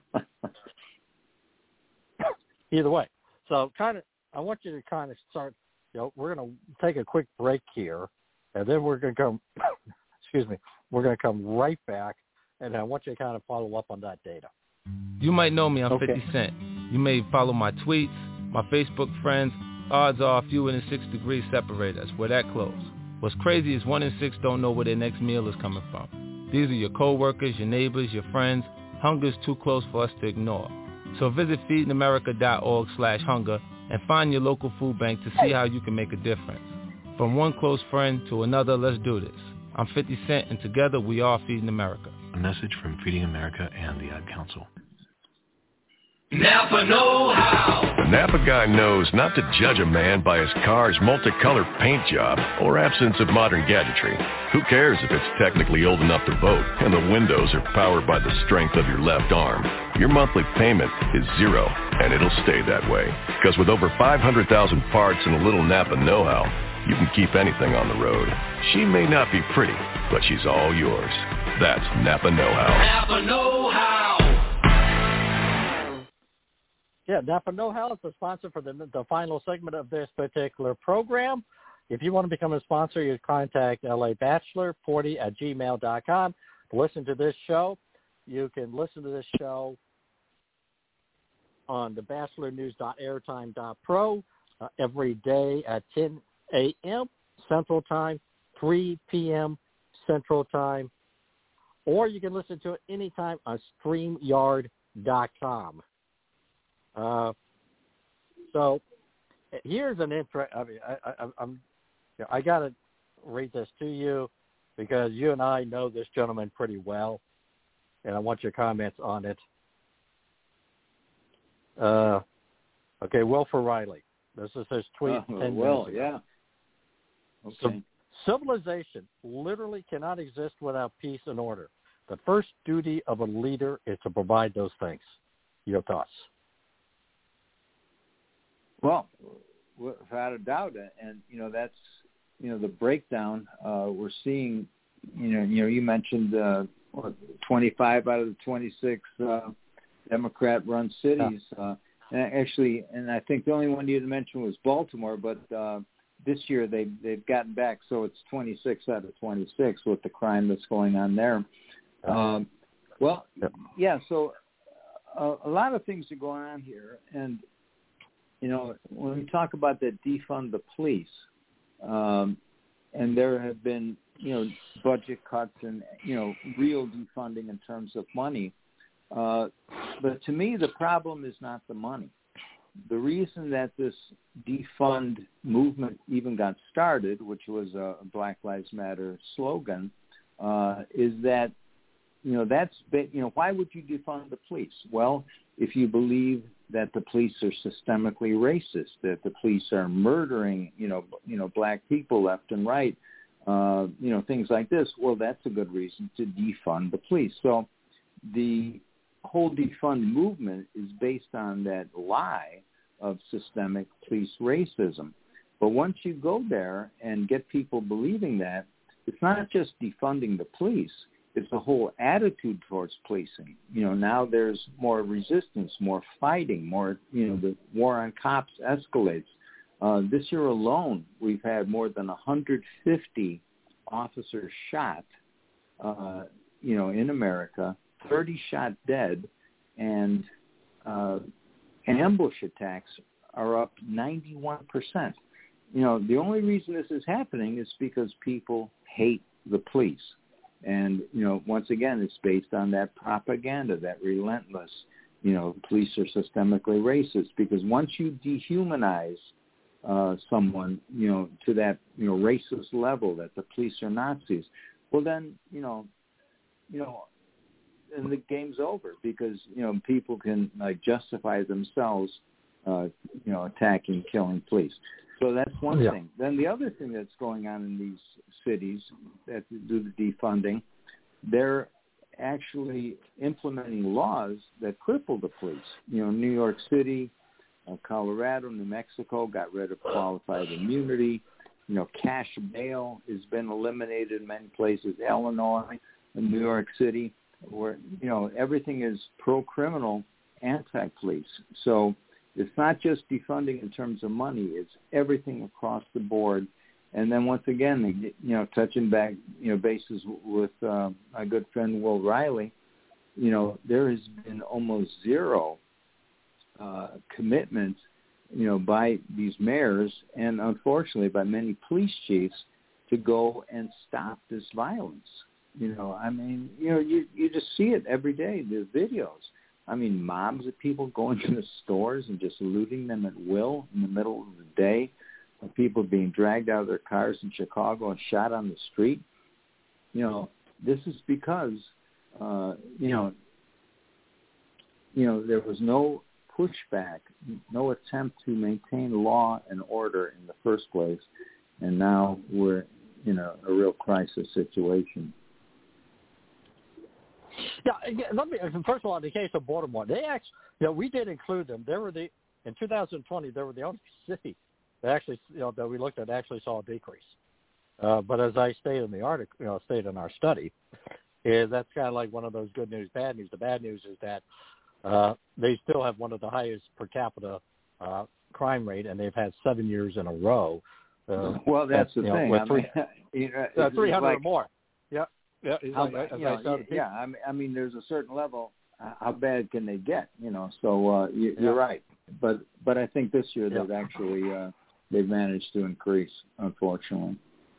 either way. So kind of, I want you to kind of start, you know, we're going to take a quick break here, and then we're going to come, excuse me, we're going to come right back, and I want you to kind of follow up on that data.
You might know me, I'm
okay.
fifty Cent. You may follow my tweets, my Facebook friends. Odds are fewer than six degrees separate us. We're that close. What's crazy is one in six don't know where their next meal is coming from. These are your coworkers, your neighbors, your friends. Hunger is too close for us to ignore. So visit feedingamerica.org slash hunger and find your local food bank to see how you can make a difference. From one close friend to another, let's do this. I'm fifty Cent, and together we are Feeding America.
A message from Feeding America and the Ad Council.
Napa know-how.
The Napa guy knows not to judge a man by his car's multicolored paint job or absence of modern gadgetry. Who cares if it's technically old enough to vote and the windows are powered by the strength of your left arm? Your monthly payment is zero, and it'll stay that way. Because with over five hundred thousand parts and a little Napa know-how, you can keep anything on the road. She may not be pretty, but she's all yours. That's Napa know-how.
Napa know-how.
Yeah, Napa Know-How is the sponsor for the, the final segment of this particular program. If you want to become a sponsor, you contact L A Bachelor forty at gmail dot com to listen to this show. You can listen to this show on the bachelor news dot airtime dot pro uh, every day at ten a.m. Central Time, three p.m. Central Time, or you can listen to it anytime on stream yard dot com. Uh, so here's an interest. I mean, I, I, I'm, you know, I got to read this to you because you and I know this gentleman pretty well, and I want your comments on it. Uh, okay, Wilford Riley. This is his tweet.
Uh,
ten
well,
minutes ago.
yeah. Okay.
So, civilization literally cannot exist without peace and order. The first duty of a leader is to provide those things. Your thoughts?
Well, without a doubt, and you know that's you know the breakdown uh, we're seeing. You know, you know, you mentioned uh, what, twenty-five out of the twenty-six uh, Democrat-run cities. Yeah. Uh, and actually, and I think the only one you had mentioned was Baltimore, but uh, this year they they've gotten back, so it's twenty-six out of twenty-six with the crime that's going on there. Um, well, yeah. So uh, a lot of things are going on here, and. You know, when we talk about the defund the police, um, and there have been, you know, budget cuts and, you know, real defunding in terms of money. Uh, but to me, the problem is not the money. The reason that this defund movement even got started, which was a Black Lives Matter slogan, uh, is that, you know, that's, you know, why would you defund the police? Well, if you believe that the police are systemically racist, that the police are murdering, you know, you know, black people left and right, uh, you know, things like this. Well, that's a good reason to defund the police. So the whole defund movement is based on that lie of systemic police racism. But once you go there and get people believing that, it's not just defunding the police. It's the whole attitude towards policing. You know, now there's more resistance, more fighting, more, you know, the war on cops escalates. Uh, this year alone, we've had more than one hundred fifty officers shot, uh, you know, in America, thirty shot dead, and uh, ambush attacks are up ninety-one percent. You know, the only reason this is happening is because people hate the police. And, you know, once again, it's based on that propaganda, that relentless, you know, police are systemically racist. Because once you dehumanize uh, someone, you know, to that, you know, racist level that the police are Nazis, well, then, you know, you know, and the game's over because, you know, people can, like, justify themselves, uh, you know, attacking, killing police. So that's one yeah. thing. Then the other thing that's going on in these cities that do the defunding, they're actually implementing laws that cripple the police. You know, New York City, uh, Colorado, New Mexico got rid of qualified immunity. You know, cash bail has been eliminated in many places. Illinois and New York City, where, you know, everything is pro-criminal, anti-police. So it's not just defunding in terms of money. It's everything across the board. And then once again, you know, touching back, you know, bases with uh, my good friend Will Riley, you know, there has been almost zero uh, commitment, you know, by these mayors and unfortunately by many police chiefs to go and stop this violence. You know, I mean, you know, you, you just see it every day, the videos. I mean, mobs of people going to the stores and just looting them at will in the middle of the day, people being dragged out of their cars in Chicago and shot on the street. You know, this is because, uh, you know, you know, there was no pushback, no attempt to maintain law and order in the first place, and now we're in a, a real crisis situation.
Yeah, let me. First of all, in the case of Baltimore, they actually, you know, we did include them. They were the in two thousand twenty. They were the only city that actually, you know, that we looked at actually saw a decrease. Uh, but as I stated in the article, you know, stated in our study, is that's kind of like one of those good news, bad news. The bad news is that uh, they still have one of the highest per capita uh, crime rate, and they've had seven years in a row. Uh,
well, that's the
you know,
thing.
With
I
three,
mean, you know,
uh, three hundred
like,
or more. Yeah. Yeah,
how,
like,
you know, yeah, yeah, I mean, I mean, there's a certain level. Uh, how bad can they get? You know, so uh, you,
yeah.
you're right. But but I think this year
yeah.
they've actually uh, they've managed to increase, unfortunately.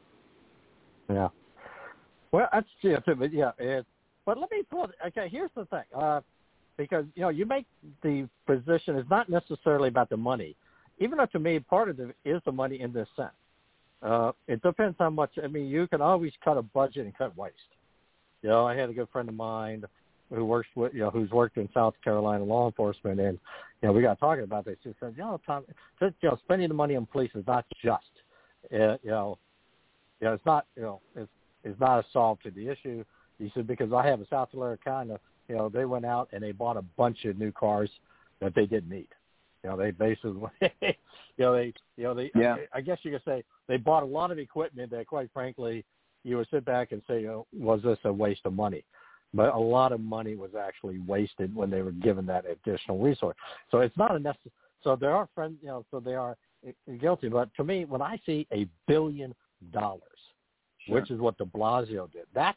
Yeah. Well, that's yeah, too, but yeah. It, but let me put. Okay, here's the thing. Uh, because you know, you make the position. It's not necessarily about the money, even though to me part of it is the money in this sense. Uh, it depends how much. I mean, you can always cut a budget and cut waste. You know, I had a good friend of mine who works with, you know, who's worked in South Carolina law enforcement, and you know, we got talking about this. He said, you know, Tom, just, you know, spending the money on police is not just, uh, you know, you know, it's not, you know, it's it's not a solve to the issue. He said because I have a South Carolina, you know, they went out and they bought a bunch of new cars that they didn't need. You know, they basically, you know, they, you know, they.
Yeah.
I, I guess you could say they bought a lot of equipment that, quite frankly, you would sit back and say, you know, was this a waste of money? But a lot of money was actually wasted when they were given that additional resource. So it's not a necessary. So there are friends, you know, so they are guilty. But to me, when I see a billion dollars, sure. which is what de Blasio did, that's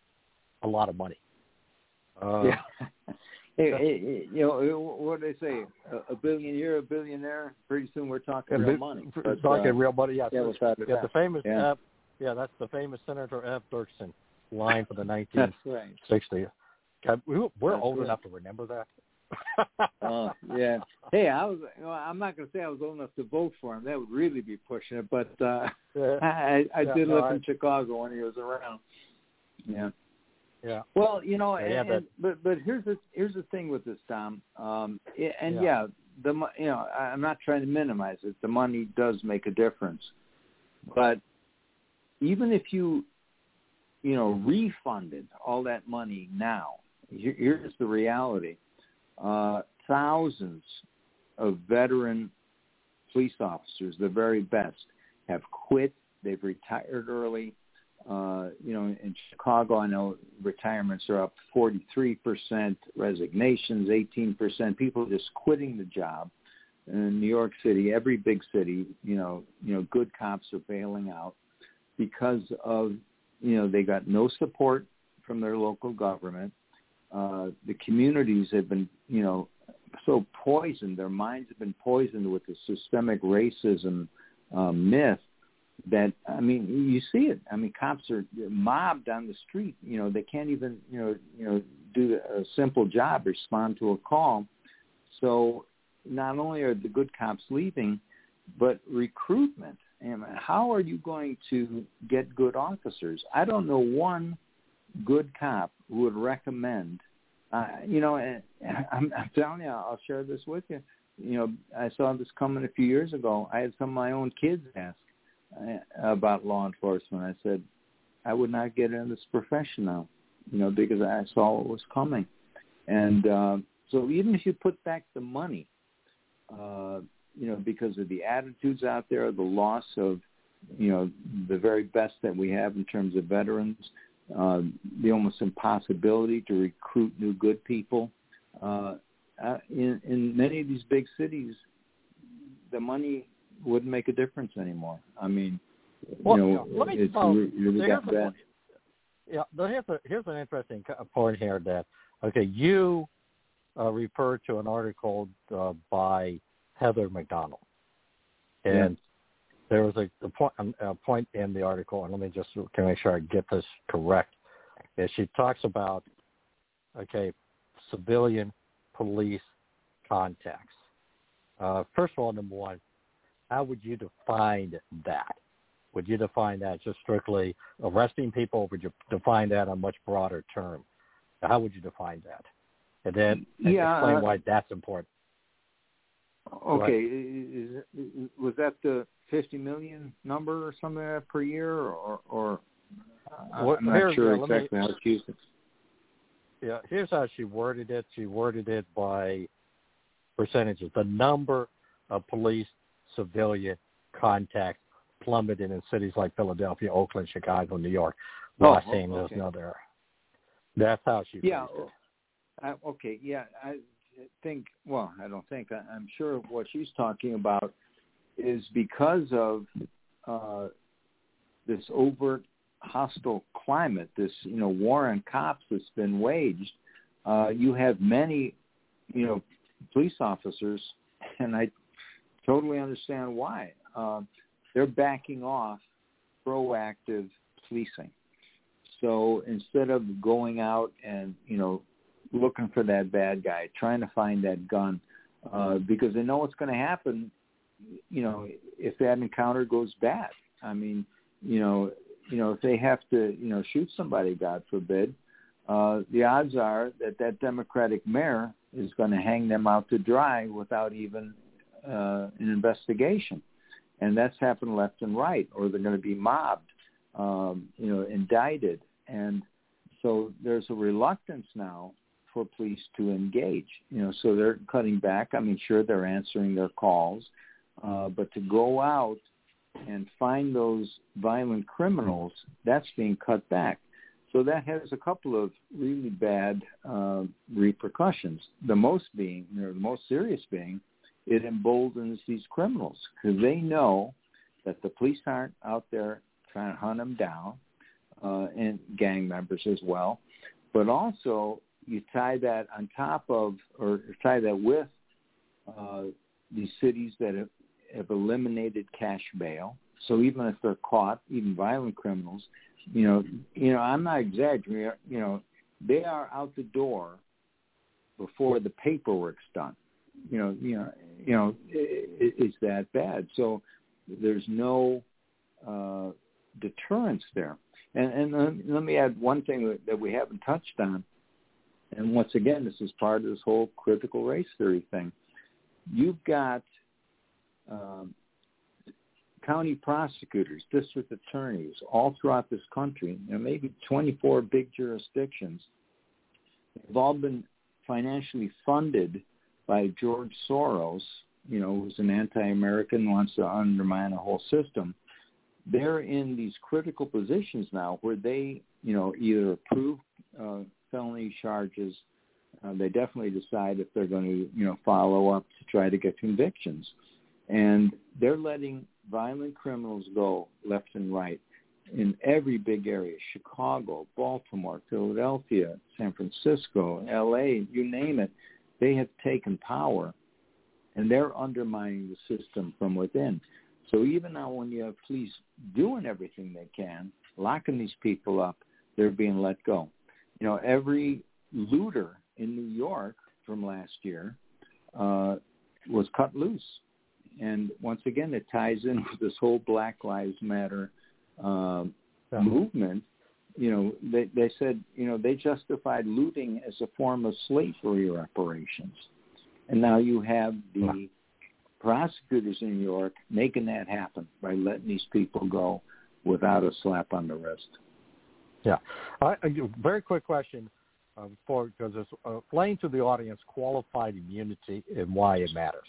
a lot of money. Uh,
yeah. Hey, hey, you know, what do they say? A, a billion here, a billionaire. Pretty soon we're talking real money.
But, talking uh, real money, yes.
Yeah,
yeah,
yeah,
the famous,
yeah.
F, yeah, that's the famous Senator F. Dirksen line for the nineteen sixties.
Right.
We're
that's
old
right.
enough to remember that.
Oh, uh, yeah. Hey, I was. You know, I'm not going to say I was old enough to vote for him. That would really be pushing it. But uh,
yeah.
I, I
yeah,
did
no,
live
I,
in Chicago when he was around. Yeah.
Yeah.
Well, you know,
yeah,
and,
but,
and, but but here's the here's the thing with this, Tom. Um, and
yeah.
yeah, the you know, I'm not trying to minimize it. The money does make a difference, but even if you, you know, refunded all that money now, here's the reality: uh, thousands of veteran police officers, the very best, have quit. They've retired early. Uh, you know, in Chicago, I know retirements are up forty-three percent, resignations eighteen percent, people just quitting the job. In New York City, every big city, you know, you know, good cops are bailing out because of, you know, they got no support from their local government. Uh, the communities have been, you know, so poisoned. Their minds have been poisoned with the systemic racism uh, myth. That, I mean, you see it. I mean, cops are mobbed on the street. You know, they can't even, you know, you know, do a simple job, respond to a call. So not only are the good cops leaving, but recruitment. And how are you going to get good officers? I don't know one good cop who would recommend, uh, you know, and I'm, I'm telling you, I'll share this with you. You know, I saw this coming a few years ago. I had some of my own kids ask about law enforcement. I said, I would not get into this profession now, you know, because I saw what was coming. And uh, so even if you put back the money, uh, you know, because of the attitudes out there, the loss of, you know, the very best that we have in terms of veterans, uh, the almost impossibility to recruit new good people. Uh, in, in many of these big cities, the money wouldn't make a difference anymore. I mean,
well,
you know,
let me,
it's
well,
really got bad.
Yeah, here's, a, here's an interesting point here that, okay, you uh, referred to an article uh, by Heather McDonald. And there was a, a, point, a point in the article, and let me just can make sure I get this correct. Is she talks about, okay, civilian police contacts. Uh, first of all, number one, how would you define that? Would you define that just strictly arresting people, or would you define that on a much broader term? How would you define that? And then and
yeah,
explain
uh,
why that's important.
Okay, is, is, was that the fifty million number or something like that per year, or, or uh,
well,
I'm not sure
yeah,
exactly
me,
how to use it.
Yeah, here's how she worded it. She worded it by percentages. The number of police civilian contacts plummeted in cities like Philadelphia, Oakland, Chicago, New York, Los
oh,
Angeles,
okay.
and other. That's how she
yeah,
phrased it.
I, okay, yeah, I think, well, I don't think, I, I'm sure what she's talking about is because of uh, this overt hostile climate, this, you know, war on cops that's been waged, uh, you have many, you know, police officers, and I totally understand why. Uh, they're backing off proactive policing. So instead of going out and, you know, looking for that bad guy, trying to find that gun, uh, because they know what's going to happen, you know, if that encounter goes bad. I mean, you know, you know, if they have to, you know, shoot somebody, God forbid, uh, the odds are that that Democratic mayor is going to hang them out to dry without even uh, an investigation. And that's happened left and right, or they're going to be mobbed, um, you know, indicted. And so there's a reluctance now for police to engage, you know, so they're cutting back. I mean, sure, they're answering their calls, uh, but to go out and find those violent criminals, that's being cut back. So that has a couple of really bad uh, repercussions. The most being, you know, the most serious being, it emboldens these criminals because they know that the police aren't out there trying to hunt them down, uh, and gang members as well. But also, you tie that on top of, or tie that with uh, these cities that have, have eliminated cash bail. So even if they're caught, even violent criminals, you know, you know, I'm not exaggerating. You know, they are out the door before the paperwork's done. You know, you know, you know, it, it's that bad. So there's no uh, deterrence there. And, and uh, let me add one thing that, that we haven't touched on. And once again, this is part of this whole critical race theory thing. You've got um, county prosecutors, district attorneys, all throughout this country, you know, maybe twenty-four big jurisdictions. They've all been financially funded by George Soros, you know, who's an anti-American, wants to undermine the whole system. They're in these critical positions now where they, you know, either approve uh, felony charges. Uh, they definitely decide if they're going to, you know, follow up to try to get convictions. And they're letting violent criminals go left and right in every big area, Chicago, Baltimore, Philadelphia, San Francisco, L A, you name it. They have taken power, and they're undermining the system from within. So even now when you have police doing everything they can, locking these people up, they're being let go. You know, every looter in New York from last year uh, was cut loose. And once again, it ties in with this whole Black Lives Matter uh, yeah. movement. You know, they, they said, you know, they justified looting as a form of slavery reparations. And now you have the wow. prosecutors in New York making that happen by letting these people go without a slap on the wrist.
Yeah. Uh, a very quick question uh, for because it's uh, explain to the audience qualified immunity and why it matters.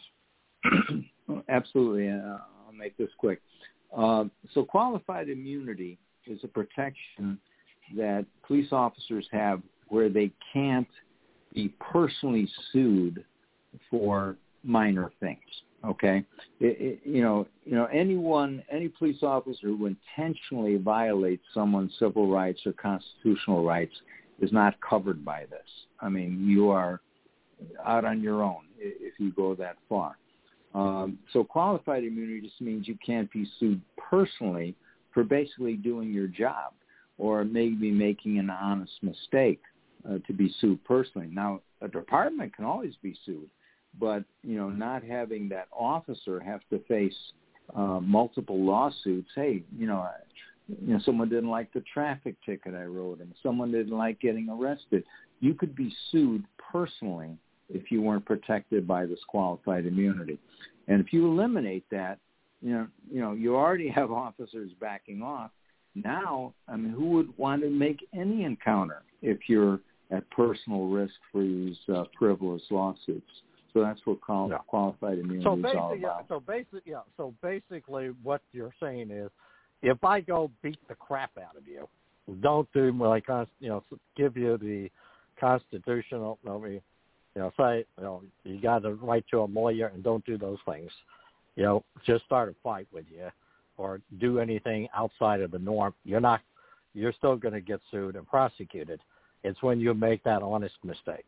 Absolutely. Uh, I'll make this quick. Uh, so qualified immunity is a protection that police officers have where they can't be personally sued for minor things. Okay, it, it, you know, you know, anyone, any police officer who intentionally violates someone's civil rights or constitutional rights is not covered by this. I mean, you are out on your own if you go that far. Um, so qualified immunity just means you can't be sued personally for basically doing your job or maybe making an honest mistake uh, to be sued personally. Now, a department can always be sued, but, you know, not having that officer have to face uh, multiple lawsuits. Hey, you know, I, you know, someone didn't like the traffic ticket I wrote him. Someone didn't like getting arrested. You could be sued personally if you weren't protected by this qualified immunity. And if you eliminate that, you know, you know, you already have officers backing off. Now, I mean, who would want to make any encounter if you're at personal risk for these uh, frivolous lawsuits? So that's what qual-
yeah.
qualified immunity
so
is all
yeah,
about.
so basically, yeah. So basically, what you're saying is, if I go beat the crap out of you, don't do like you know, give you the constitutional. I mean, you know, say you know you got to write to a lawyer and don't do those things. You know, just start a fight with you, or do anything outside of the norm. You're not. You're still going to get sued and prosecuted. It's when you make that honest mistake.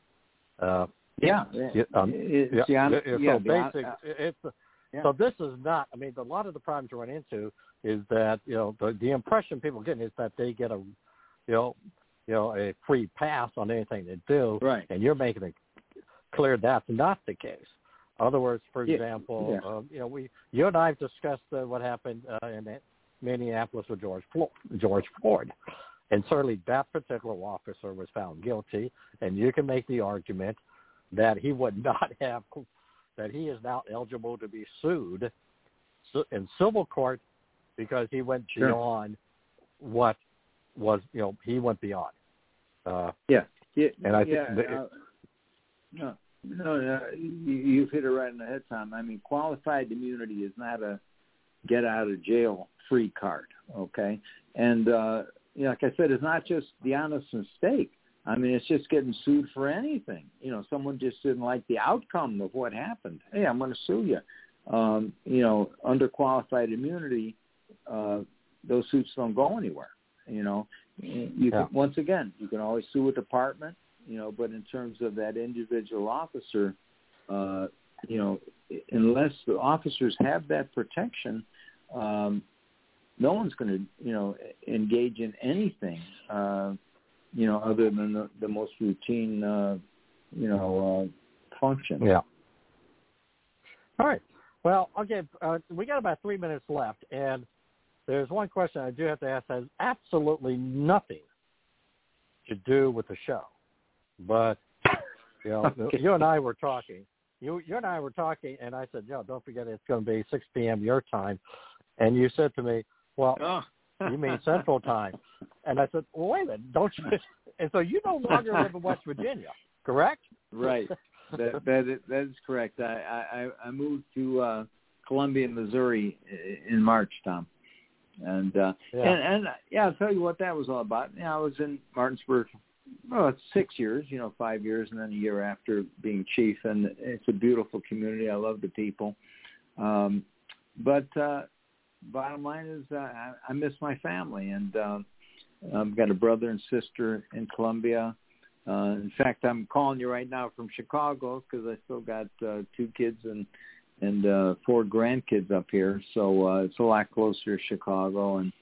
Uh,
yeah.
You, um,
it's
yeah.
The,
so
yeah,
basic.
The,
it's
yeah.
so this is not. I mean, a lot of the problems you run into is that you know the, the impression people get is that they get a, you know, you know a free pass on anything they do,
right?
And you're making it clear that's not the case. In other words, for
yeah.
example,
Yeah.
uh, you know, we you and I have discussed uh, what happened uh, in Minneapolis with George Flo- George Floyd, and certainly that particular officer was found guilty. And you can make the argument that he would not have, that he is now eligible to be sued in civil court because he went
sure.
beyond what was, you know, he went beyond. Uh,
yeah. yeah.
And I
yeah.
think.
Uh, no. No, no, you've hit it right in the head, Tom. I mean, qualified immunity is not a get-out-of-jail-free card, okay? And, uh, you know, like I said, it's not just the honest mistake. I mean, it's just getting sued for anything. You know, someone just didn't like the outcome of what happened. Hey, I'm going to sue you. Um, you know, under qualified immunity, uh, those suits don't go anywhere, you know. You
yeah.
can, once again, you can always sue a department. You know, but in terms of that individual officer, uh, you know, unless the officers have that protection, um, no one's going to, you know, engage in anything, uh, you know, other than the, the most routine, uh, you know, uh, function.
Yeah. All right. Well, okay, uh, we got about three minutes left, and there's one question I do have to ask that has absolutely nothing to do with the show. But, you know, okay. you and I were talking. You you and I were talking, and I said, yo, don't forget it's going to be six p.m. your time. And you said to me, well, oh. you mean Central Time. And I said, well, wait a minute, don't you? And so you no longer live in West Virginia, correct?
Right. That that is, that is correct. I, I, I moved to uh, Columbia, Missouri in March, Tom. And, uh,
yeah.
and, and, yeah, I'll tell you what that was all about. You know, I was in Martinsburg Well, it's six years, you know, five years, and then a year after being chief. And it's a beautiful community. I love the people. Um, but uh, bottom line is uh, I, I miss my family. And uh, I've got a brother and sister in Columbia. Uh, in fact, I'm calling you right now from Chicago because I still got uh, two kids and and uh, four grandkids up here. So uh, it's a lot closer to Chicago. And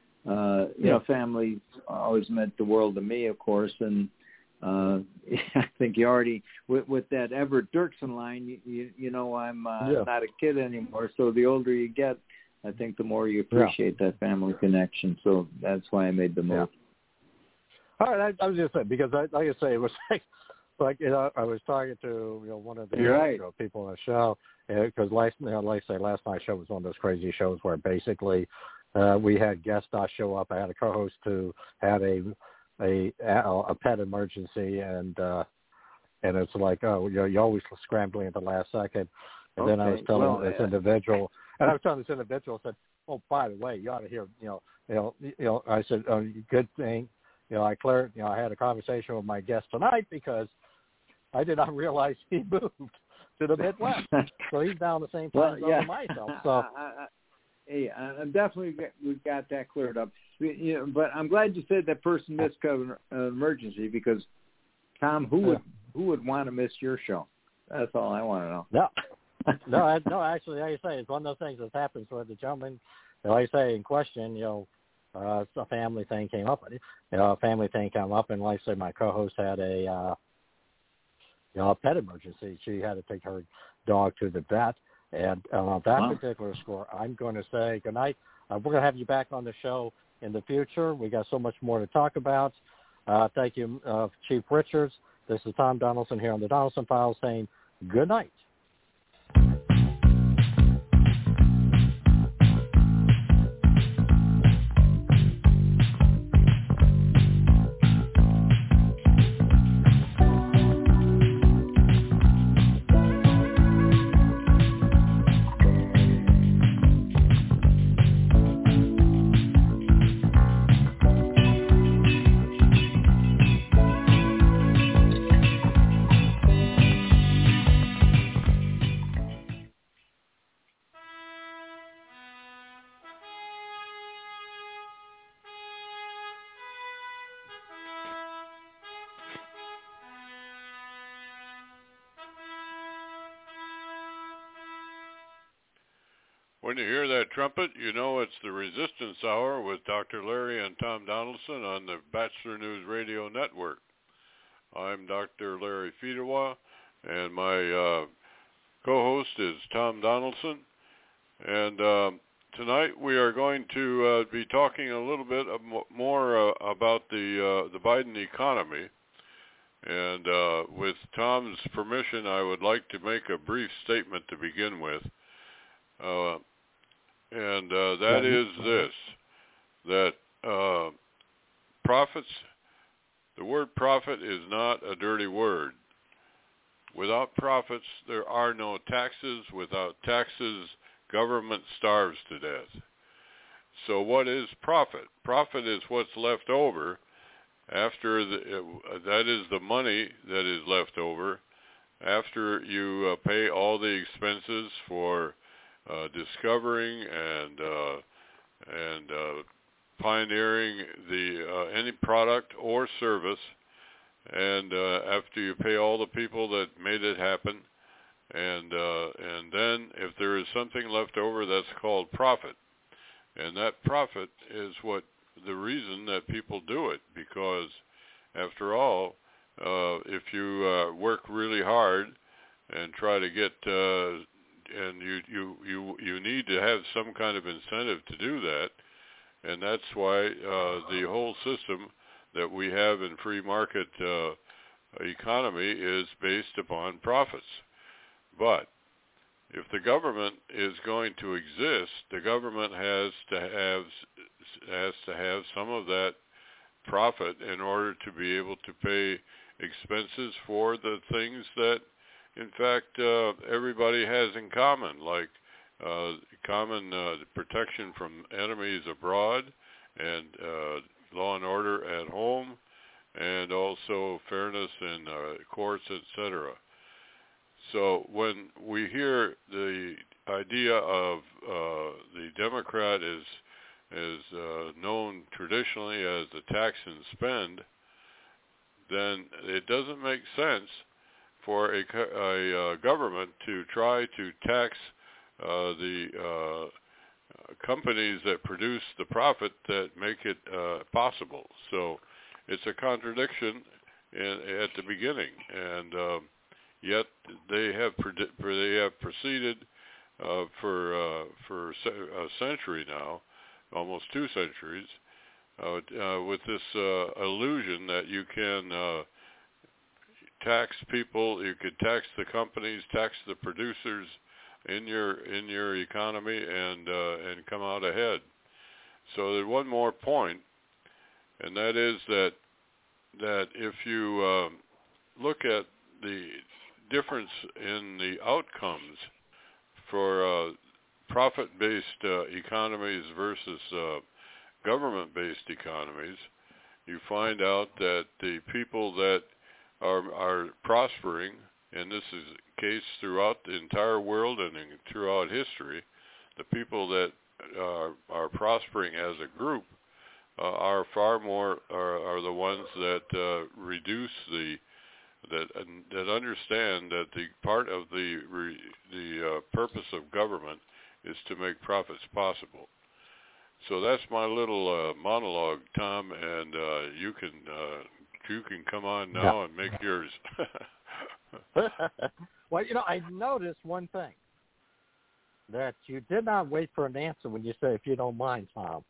Uh, you
yeah.
know, family always meant the world to me, of course, and uh, I think you already, with, with that Everett Dirksen line, you, you, you know, I'm uh,
yeah.
not a kid anymore. So the older you get, I think the more you appreciate yeah. that family connection. So that's why I made the move.
Yeah. All right, I, I was just saying, because I, like I say, it was like, like you know, I was talking to you know one of the
right.
you know, people on the show, because last, you know, like I say, last night's show was one of those crazy shows where basically. Uh, we had guests not show up. I had a co-host who had a a a pet emergency, and uh, and it's like, oh, you know, you're always scrambling at the last second. And
okay.
then I was telling
well,
this
yeah.
individual, and I was telling this individual, I said, oh, by the way, you ought to hear, you know, you know, you know, I said, oh, good thing, you know, I cleared, you know, I had a conversation with my guest tonight because I did not realize he moved to the Midwest, so he's down the same time
well,
zone
yeah.
as myself. So.
I, I, Hey, I'm definitely we've got that cleared up. You know, but I'm glad you said that person missed an emergency because, Tom, who would who would want to miss your show? That's all I want to know.
No, no, I, no, actually, like I say, it's one of those things that happens with the gentleman, like I say, in question, you know, uh, a family thing came up. You know, a family thing came up, and like I say, my co-host had a, uh, you know, a pet emergency. She had to take her dog to the vet. And uh, on that wow. particular score, I'm going to say good night. Uh, we're going to have you back on the show in the future. We got so much more to talk about. Uh, thank you, uh, Chief Richards. This is Tom Donaldson here on the Donaldson Files saying good night.
When you hear that trumpet, you know it's the Resistance Hour with Doctor Larry and Tom Donaldson on the Bachelor News Radio Network. I'm Doctor Larry Fedewa, and my uh, co-host is Tom Donaldson. And uh, tonight we are going to uh, be talking a little bit more uh, about the uh, the Biden economy. And uh, with Tom's permission, I would like to make a brief statement to begin with. Uh, and uh, that is this, that uh, profits, the word profit is not a dirty word. Without profits, there are no taxes. Without taxes, government starves to death. So what is profit? Profit is what's left over after the, uh, that is the money that is left over after you uh, pay all the expenses for Uh, discovering and uh, and uh, pioneering the uh, any product or service, and uh, after you pay all the people that made it happen, and uh, and then if there is something left over, that's called profit, and that profit is what the reason that people do it, because after all, uh, if you uh, work really hard and try to get uh, and you, you you you need to have some kind of incentive to do that, and that's why uh, the whole system that we have in free market uh, economy is based upon profits. But if the government is going to exist, the government has to have has to have some of that profit in order to be able to pay expenses for the things that in fact, uh, everybody has in common, like uh, common uh, protection from enemies abroad, and uh, law and order at home, and also fairness in uh, courts, et cetera. So when we hear the idea of uh, the Democrat is is uh, known traditionally as the tax and spend, then it doesn't make sense for a, a uh, government to try to tax uh, the uh, companies that produce the profit that make it uh, possible. So it's a contradiction in, at the beginning, and uh, yet they have predi- they have proceeded uh, for uh, for a century now, almost two centuries, uh, uh, with this uh, illusion that you can uh, tax people, you could tax the companies, tax the producers in your in your economy, and uh, and come out ahead. So there's one more point, and that is that that if you uh, look at the difference in the outcomes for uh, profit-based uh, economies versus uh, government-based economies, you find out that the people that Are, are prospering, and this is the case throughout the entire world and in, throughout history, the people that are, are prospering as a group uh, are far more, are, are the ones that uh, reduce the that uh, that understand that the part of the re, the uh, purpose of government is to make profits possible. So that's my little uh, monologue, Tom, and uh, you can uh, you can come on now
yeah.
and make yours.
Well, you know, I noticed one thing, that you did not wait for an answer when you say, if you don't mind, Tom.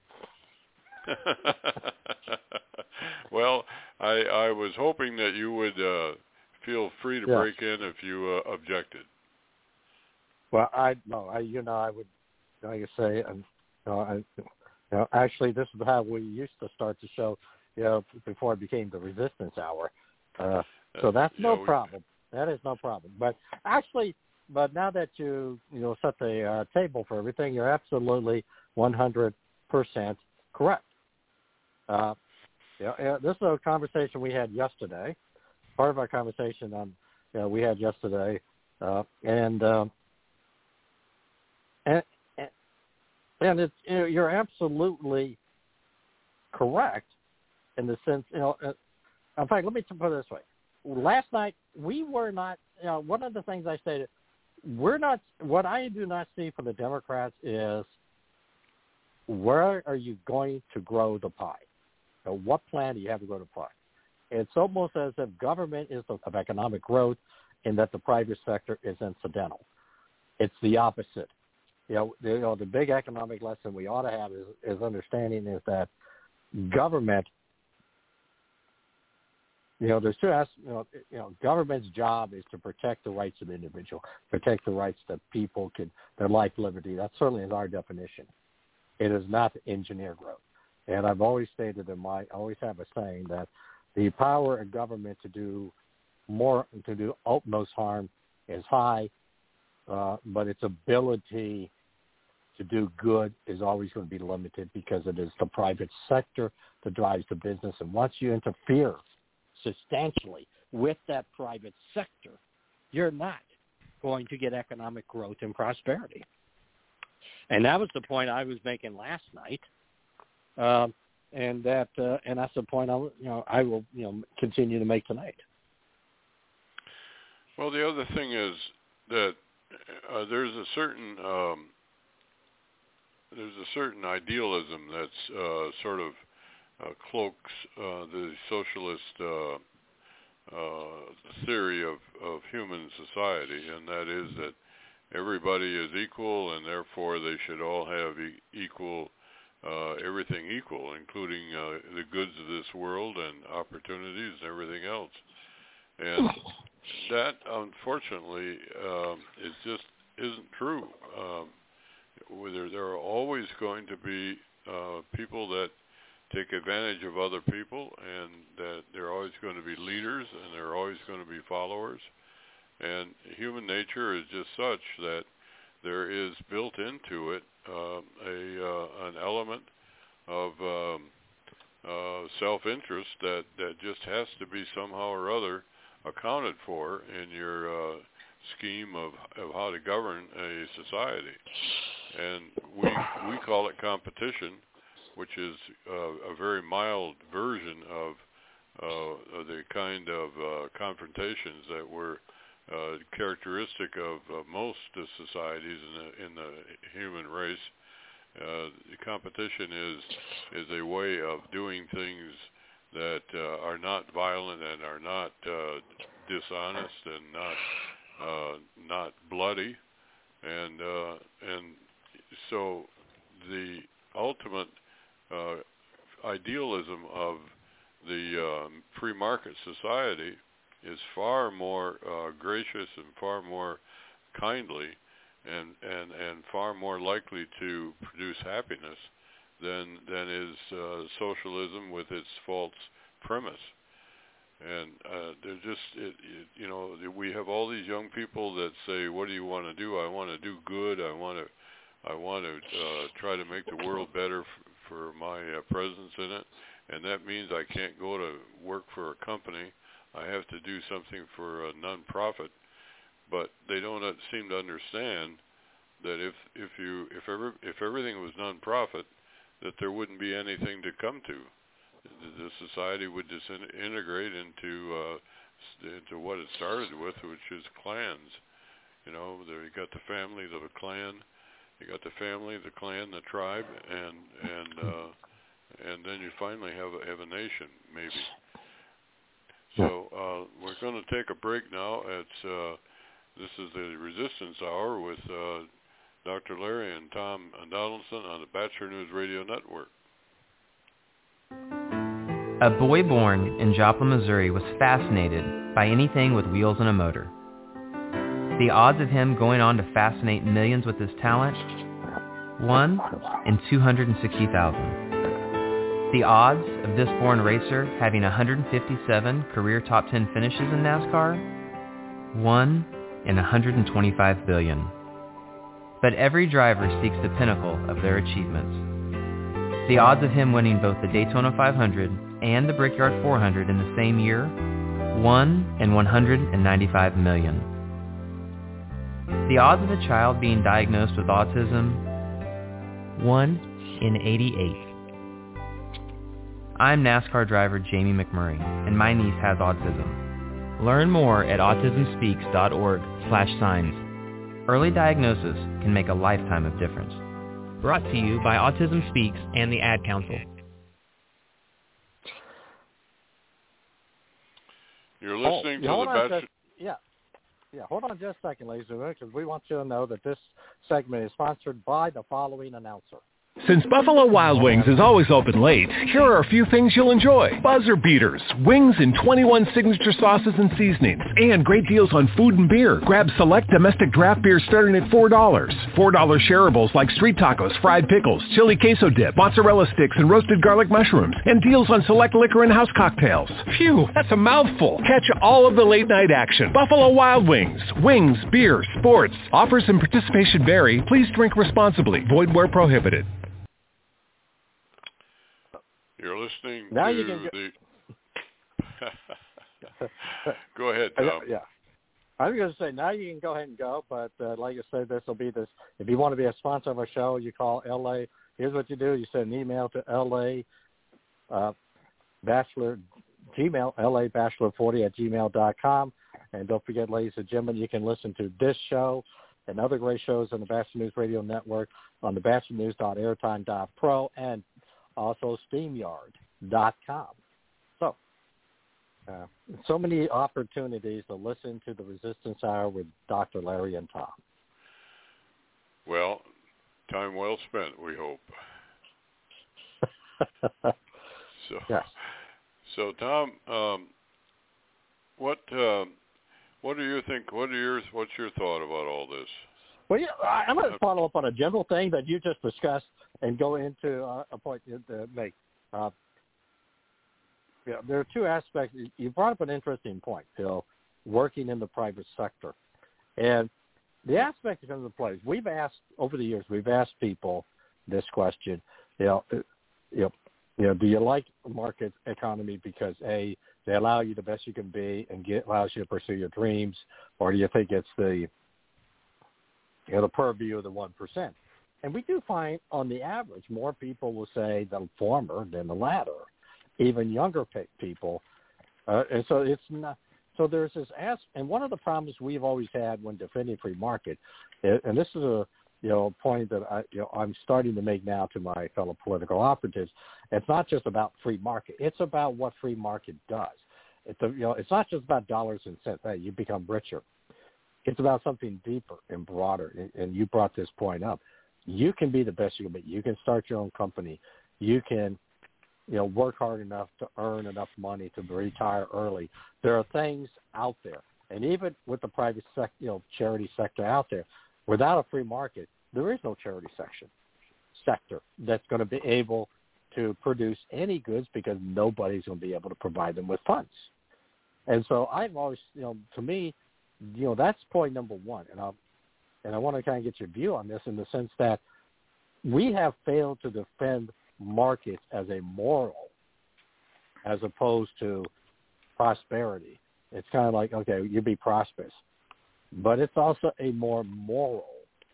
Well, I, I was hoping that you would uh, feel free to
yes.
break in if you uh, objected.
Well, I no, I you know, I would, like I say, um, you know, I, you know, actually, this is how we used to start the show, you know, before it became the Resistance Hour. Uh, so that's
yeah,
no
we,
problem. That is no problem. But actually, but now that you you know set the uh, table for everything, you're absolutely one hundred percent correct. Uh, you know, this is a conversation we had yesterday. Part of our conversation on you know, we had yesterday, uh, and, um, and and and it's you know, you're absolutely correct in the sense you know. Uh, in fact, let me put it this way. Last night, we were not, you know, one of the things I stated, we're not, what I do not see from the Democrats is where are you going to grow the pie? So what plan do you have to grow the pie? It's almost as if government is of economic growth and that the private sector is incidental. It's the opposite. You know, the, you know, the big economic lesson we ought to have is, is understanding is that government You know, there's two aspects. You know, you know, government's job is to protect the rights of the individual, protect the rights that people can, their life, liberty. That certainly is our definition. It is not to engineer growth. And I've always stated in my, I always have a saying that the power of government to do more, to do utmost harm is high, uh, but its ability to do good is always going to be limited because it is the private sector that drives the business. And once you interfere substantially with that private sector, you're not going to get economic growth and prosperity. And that was the point I was making last night, um, and that uh, and that's the point I you know I will you know continue to make tonight.
Well, the other thing is that uh, there's a certain um, there's a certain idealism that's uh, sort of Uh, cloaks uh, the socialist uh, uh, theory of, of human society, and that is that everybody is equal, and therefore they should all have e- equal, uh, everything equal, including uh, the goods of this world and opportunities and everything else. And that, unfortunately, um, is just isn't true. Um, there, there are always going to be uh, people that take advantage of other people, and that there are always going to be leaders, and there are always going to be followers. And human nature is just such that there is built into it uh, a uh, an element of um, uh, self-interest that, that just has to be somehow or other accounted for in your uh, scheme of, of how to govern a society. And we we call it competition, which is uh, a very mild version of, uh, of the kind of uh, confrontations that were uh, characteristic of uh, most uh, societies in the, in the human race. Uh, the competition is is a way of doing things that uh, are not violent and are not uh, dishonest and not uh, not bloody, and uh, and so the ultimate Uh, idealism of the um, free market society is far more uh, gracious and far more kindly and, and, and far more likely to produce happiness than than is uh, socialism with its false premise. And uh, they're just, it, it, you know, we have all these young people that say, "What do you want to do?" I want to do good. I want to, I want to uh, try to make the world better f- for my uh, presence in it, and that means I can't go to work for a company. I have to do something for a non-profit. But they don't uh, seem to understand that if if you if ever if everything was non-profit, that there wouldn't be anything to come to. The society would disintegrate into uh, into what it started with, which is clans. You know, there you got the family, the clan, you got the family, the clan, the tribe, and and uh, and then you finally have a, have a nation, maybe. So uh, we're going to take a break now. It's uh, this is the Resistance Hour with uh, Doctor Larry and Tom Donaldson on the Bachelor News Radio Network.
A boy born in Joplin, Missouri was fascinated by anything with wheels and a motor. The odds of him going on to fascinate millions with his talent? one in two hundred sixty thousand. The odds of this born racer having one hundred fifty-seven career top ten finishes in NASCAR? one in one hundred twenty-five billion. But every driver seeks the pinnacle of their achievements. The odds of him winning both the Daytona five hundred and the Brickyard four hundred in the same year? one in one hundred ninety-five million. The odds of a child being diagnosed with autism? one in eighty-eight. I'm NASCAR driver Jamie McMurray, and my niece has autism. Learn more at autism speaks dot org slash signs. Early diagnosis can make a lifetime of difference.
Brought to you by Autism Speaks and the Ad Council.
You're listening
oh,
to the Bachelor...
Just, yeah. Yeah, hold on just a second, ladies and gentlemen, because we want you to know that this segment is sponsored by the following announcer.
Since Buffalo Wild Wings is always open late, here are a few things you'll enjoy. Buzzer beaters, wings in twenty-one signature sauces and seasonings, and great deals on food and beer. Grab select domestic draft beer starting at four dollars. four dollars shareables like street tacos, fried pickles, chili queso dip, mozzarella sticks, and roasted garlic mushrooms. And deals on select liquor and house cocktails. Phew, that's a mouthful. Catch all of the late night action. Buffalo Wild Wings. Wings, beer, sports. Offers and participation vary. Please drink responsibly. Void where prohibited.
You're listening
now
to
you can
the... Go ahead, Tom.
Yeah. I was going to say, now you can go ahead and go, but uh, like I said, this will be this. If you want to be a sponsor of our show, you call L A. Here's what you do. You send an email to L A uh, Bachelor, Gmail, L A Bachelor forty at gmail dot com. And don't forget, ladies and gentlemen, you can listen to this show and other great shows on the Bachelor News Radio Network on the bachelor news dot airtime dot pro and also StreamYard dot com. So, uh, so many opportunities to listen to the Resistance Hour with Doctor Larry and Tom.
Well, time well spent, we hope. so,
yes.
So, Tom, um, what uh, what do you think? What are your what's your thought about all this?
Well, yeah, I, I'm going to follow up on a general thing that you just discussed and go into uh, a point to make. Uh, yeah, there are two aspects. You brought up an interesting point, Phil, working in the private sector. And the aspect that comes into play is we've asked, over the years, we've asked people this question, you know, you know, you know, do you like market economy because, A, they allow you the best you can be and get, allows you to pursue your dreams, or do you think it's the, you know, the purview of the one percent? And we do find, on the average, more people will say the former than the latter, even younger people. Uh, and so it's not. So there's this ask, and one of the problems we've always had when defending free market, and this is a you know point that I you know I'm starting to make now to my fellow political operatives. It's not just about free market; it's about what free market does. It's a, you know it's not just about dollars and cents. Hey, you become richer. It's about something deeper and broader. And, and you brought this point up. You can be the best you can be. You can start your own company. You can, you know, work hard enough to earn enough money to retire early. There are things out there, and even with the private sector, you know, charity sector out there, without a free market, there is no charity section sector that's going to be able to produce any goods because nobody's going to be able to provide them with funds. And so I've always, you know, to me, you know, that's point number one, and I'll. And I want to kind of get your view on this in the sense that we have failed to defend markets as a moral as opposed to prosperity. It's kind of like, okay, you be prosperous. But it's also a more moral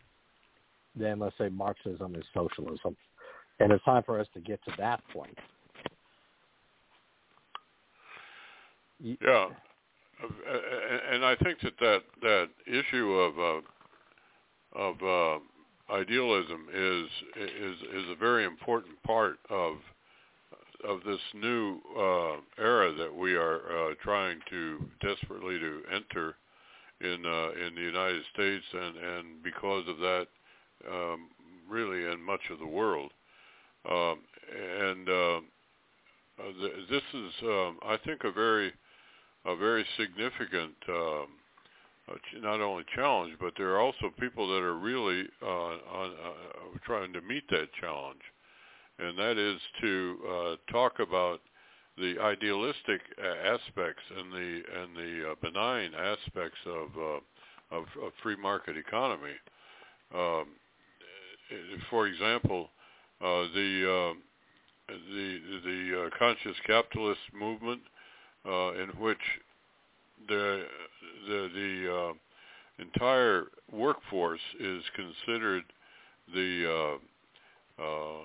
than, let's say, Marxism and socialism. And it's time for us to get to that point.
Yeah. uh, and I think that that, that issue of uh, of uh, idealism is is is a very important part of of this new uh, era that we are uh, trying to desperately to enter in uh, in the United States, and, and because of that, um, really in much of the world. Um, and uh, th- this is, um, I think, a very a very significant um, uh, ch- not only challenge, but there are also people that are really uh, on, uh, trying to meet that challenge. And that is to uh, talk about the idealistic uh, aspects and the and the uh, benign aspects of, uh, of of free market economy. Um, for example, uh, the uh, the the uh, conscious capitalist movement, uh, in which the the the uh, entire workforce is considered the uh, uh,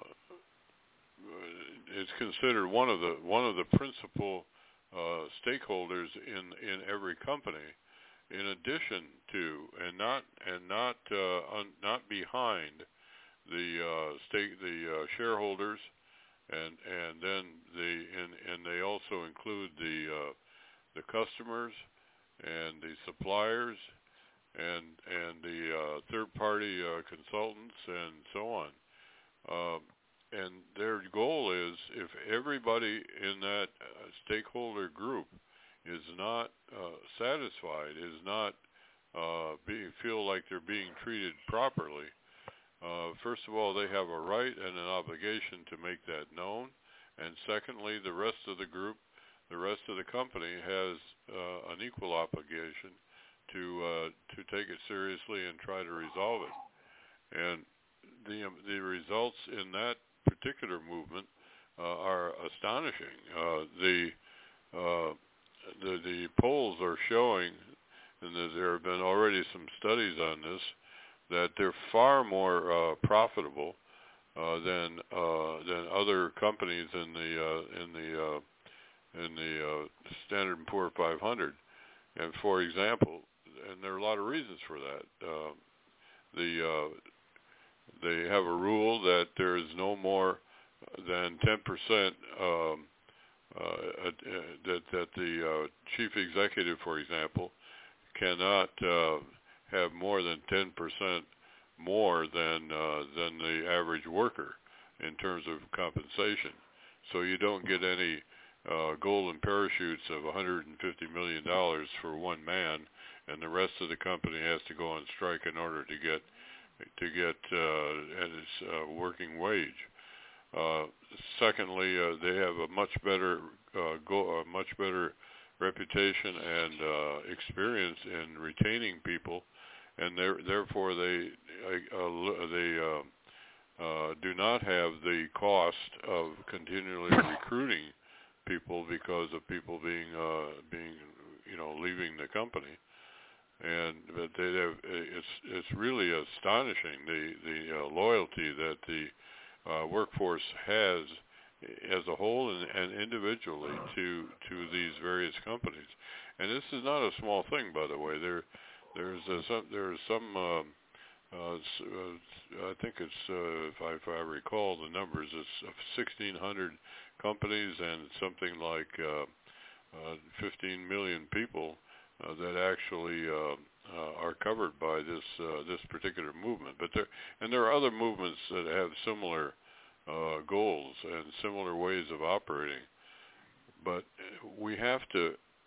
is considered one of the one of the principal uh, stakeholders in, in every company, in addition to and not and not uh, un, not behind the uh, stake the uh, shareholders, and and then the and, and they also include the uh, the customers and the suppliers and and the uh, third party uh, consultants and so on. Uh, And their goal is, if everybody in that uh, stakeholder group is not uh, satisfied, is not uh, being feel like they're being treated properly, uh, first of all, they have a right and an obligation to make that known. And secondly, the rest of the group, the rest of the company has uh, an equal obligation to uh, to take it seriously and try to resolve it. And the um, the results in that particular movement uh, are astonishing. Uh, the, uh, the the polls are showing, and there have been already some studies on this, that they're far more uh, profitable uh, than uh, than other companies in the uh, in the uh, in the uh, Standard and Poor five hundred. And for example, and there are a lot of reasons for that. Uh, the uh, They have a rule that there is no more than ten percent um, uh, uh, that that the uh, chief executive, for example, cannot uh, have more than ten percent more than uh, than the average worker in terms of compensation. So you don't get any uh, golden parachutes of one hundred fifty million dollars for one man, and the rest of the company has to go on strike in order to get to get uh, at its uh, working wage. Uh, secondly, uh, they have a much better uh, go, a much better reputation and uh, experience in retaining people, and therefore they uh, they uh, uh, do not have the cost of continually recruiting people because of people being uh, being you know leaving the company. And but they have, it's it's really astonishing the the uh, loyalty that the uh, workforce has as a whole and, and individually to to these various companies. And this is not a small thing, by the way. There there's uh, some there's some um, uh, uh, I think it's uh, if I if I recall the numbers, it's sixteen hundred companies and something like uh, uh, fifteen million people Uh, that actually uh, uh, are covered by this uh, this particular movement. But there and there are other movements that have similar uh, goals and similar ways of operating. But we have to.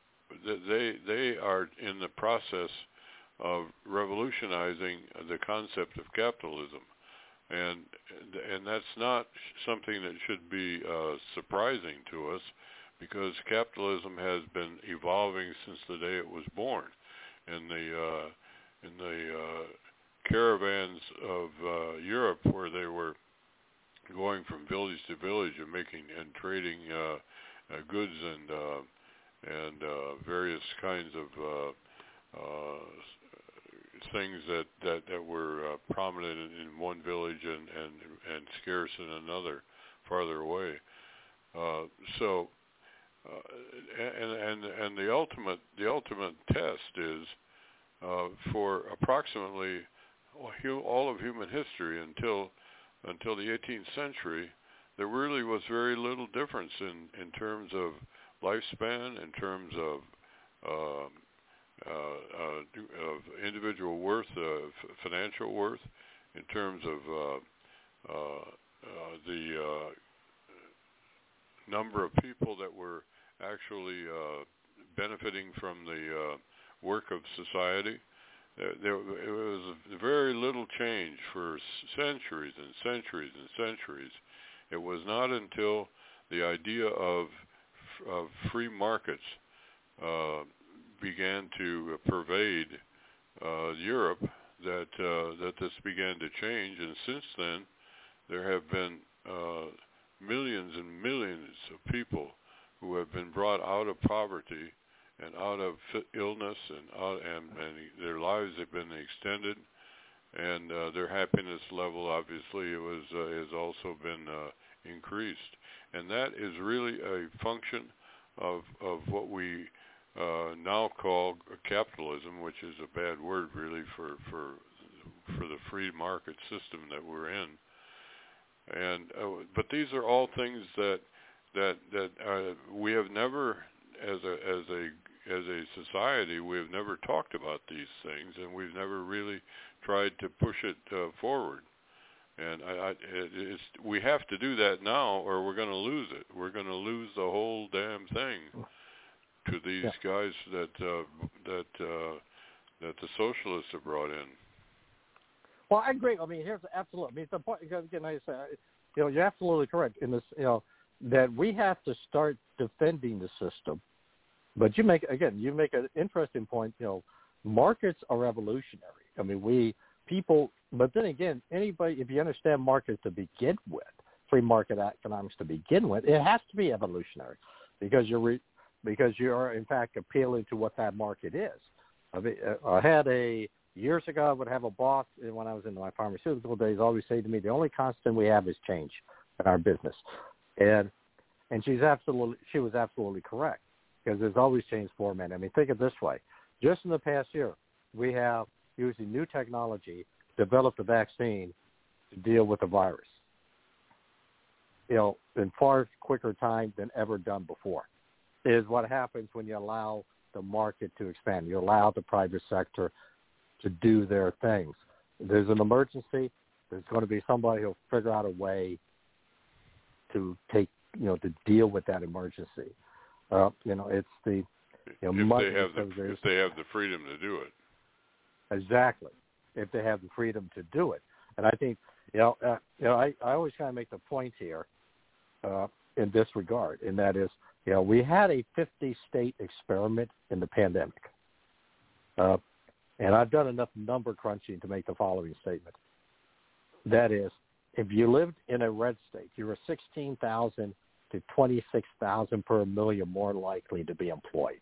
They they are in the process of revolutionizing the concept of capitalism, and and that's not something that should be uh, surprising to us, because capitalism has been evolving since the day it was born. In the uh, in the uh, caravans of uh, Europe, where they were going from village to village and making and trading uh, uh, goods and uh, and uh, various kinds of uh, uh, things that that, that were uh, prominent in, in one village and, and and scarce in another, farther away. Uh, so. uh, and and and the ultimate the ultimate test is uh, for approximately all of human history until until the eighteenth century, there really was very little difference in, in terms of lifespan, in terms of um, uh, uh, of individual worth, uh, f- financial worth, in terms of uh, uh, uh, the uh, number of people that were actually uh, benefiting from the uh, work of society. There, there it was very little change for centuries and centuries and centuries. It was not until the idea of of free markets uh, began to pervade uh, Europe that uh, that this began to change, and since then there have been uh, millions and millions of people who have been brought out of poverty and out of illness, and out, and, and their lives have been extended, and uh, their happiness level obviously it was uh, has also been uh, increased, and that is really a function of of what we uh, now call capitalism, which is a bad word really for for for the free market system that we're in. And uh, but these are all things that that that uh, we have never, as a as a as a society, we have never talked about these things, and we've never really tried to push it uh, forward. And I, I, it, it's, we have to do that now, or we're going to lose it. We're going to lose the whole damn thing to these yeah. guys that uh, that uh, that the socialists have brought in.
Well, I agree. I mean, here's the absolute. I mean, the point because again, I say, you know, you're absolutely correct in this. You know, that we have to start defending the system. But you make again, you make an interesting point. You know, markets are evolutionary. I mean, we people. But then again, anybody, if you understand markets to begin with, free market economics to begin with, it has to be evolutionary, because you're re, because you're in fact appealing to what that market is. I, mean, I had a years ago, I would have a boss when I was in my pharmaceutical days always say to me, the only constant we have is change in our business, and and she's absolutely she was absolutely correct, because there's always change for men. I mean, think of it this way: just in the past year, we have using new technology developed a vaccine to deal with the virus, you know, in far quicker time than ever done before. Is what happens when you allow the market to expand. You allow the private sector to do their things. There's an emergency. There's going to be somebody who'll figure out a way to take, you know, to deal with that emergency. Uh, you know, it's the, you know,
if they have the if they have the freedom to do it.
Exactly. If they have the freedom to do it. And I think, you know, uh, you know, I, I always kind of make the point here uh, in this regard, and that is, you know, we had a fifty-state experiment in the pandemic. Uh, and I've done enough number crunching to make the following statement. That is, if you lived in a red state, you were sixteen thousand to twenty-six thousand per million more likely to be employed,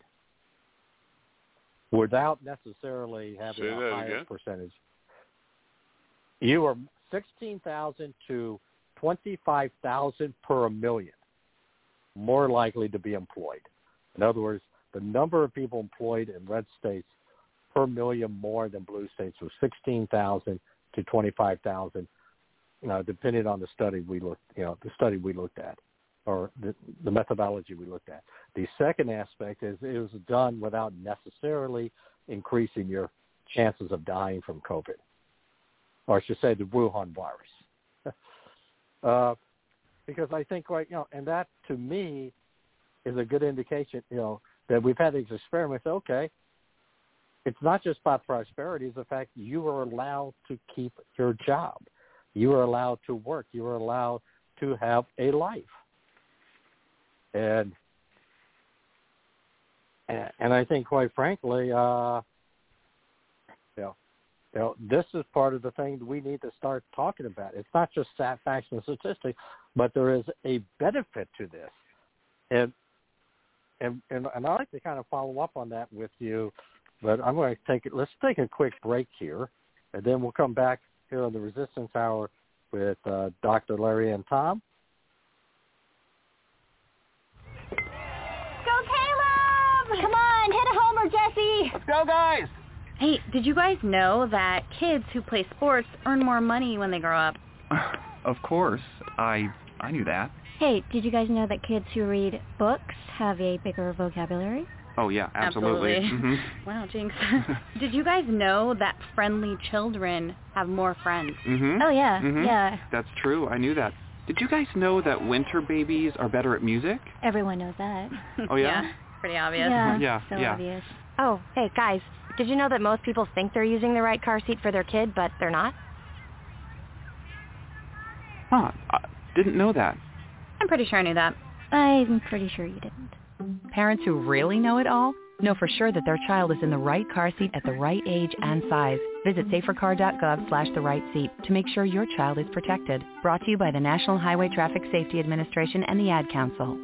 without necessarily having
Say
a higher
again?
percentage. You are sixteen thousand to twenty-five thousand per million more likely to be employed. In other words, the number of people employed in red states per million more than blue states was sixteen thousand to twenty-five thousand, you know, depending on the study we looked, you know, the study we looked at, or the, the methodology we looked at. The second aspect is it was done without necessarily increasing your chances of dying from COVID, or I should say the Wuhan virus. uh, because I think, right, you know, and that to me is a good indication, you know, that we've had these experiments. Okay, it's not just about prosperity; it's the fact you are allowed to keep your job, you are allowed to work, you are allowed to have a life, and and, and I think, quite frankly, uh, you know, you know, this is part of the thing that we need to start talking about. It's not just stat facts and statistics, but there is a benefit to this. And and and, and I'd like to kind of follow up on that with you, but I'm going to take it. Let's take a quick break here, and then we'll come back here on the Resistance Hour with uh, Doctor Larry and Tom.
Come on, hit a homer, Jesse.
Let's go, guys.
Hey, did you guys know that kids who play sports earn more money when they grow up?
Of course. I I knew that.
Hey, did you guys know that kids who read books have a bigger vocabulary?
Oh, yeah, absolutely.
Absolutely.
Mm-hmm.
Wow, Jinx. Did you guys know that friendly children have more friends?
Mm-hmm.
Oh, yeah,
mm-hmm.
yeah.
That's true. I knew that. Did you guys know that winter babies are better at music?
Everyone knows that.
Oh, yeah?
Yeah, pretty obvious.
Yeah,
yeah,
so
yeah.
obvious.
Oh, hey, guys, did you know that most people think they're using the right car seat for their kid, but they're not?
Huh, I didn't know that.
I'm pretty sure I knew that.
I'm pretty sure you didn't.
Parents who really know it all know for sure that their child is in the right car seat at the right age and size. Visit safercar.gov slash the right seat to make sure your child is protected. Brought to you by the National Highway Traffic Safety Administration and the Ad Council.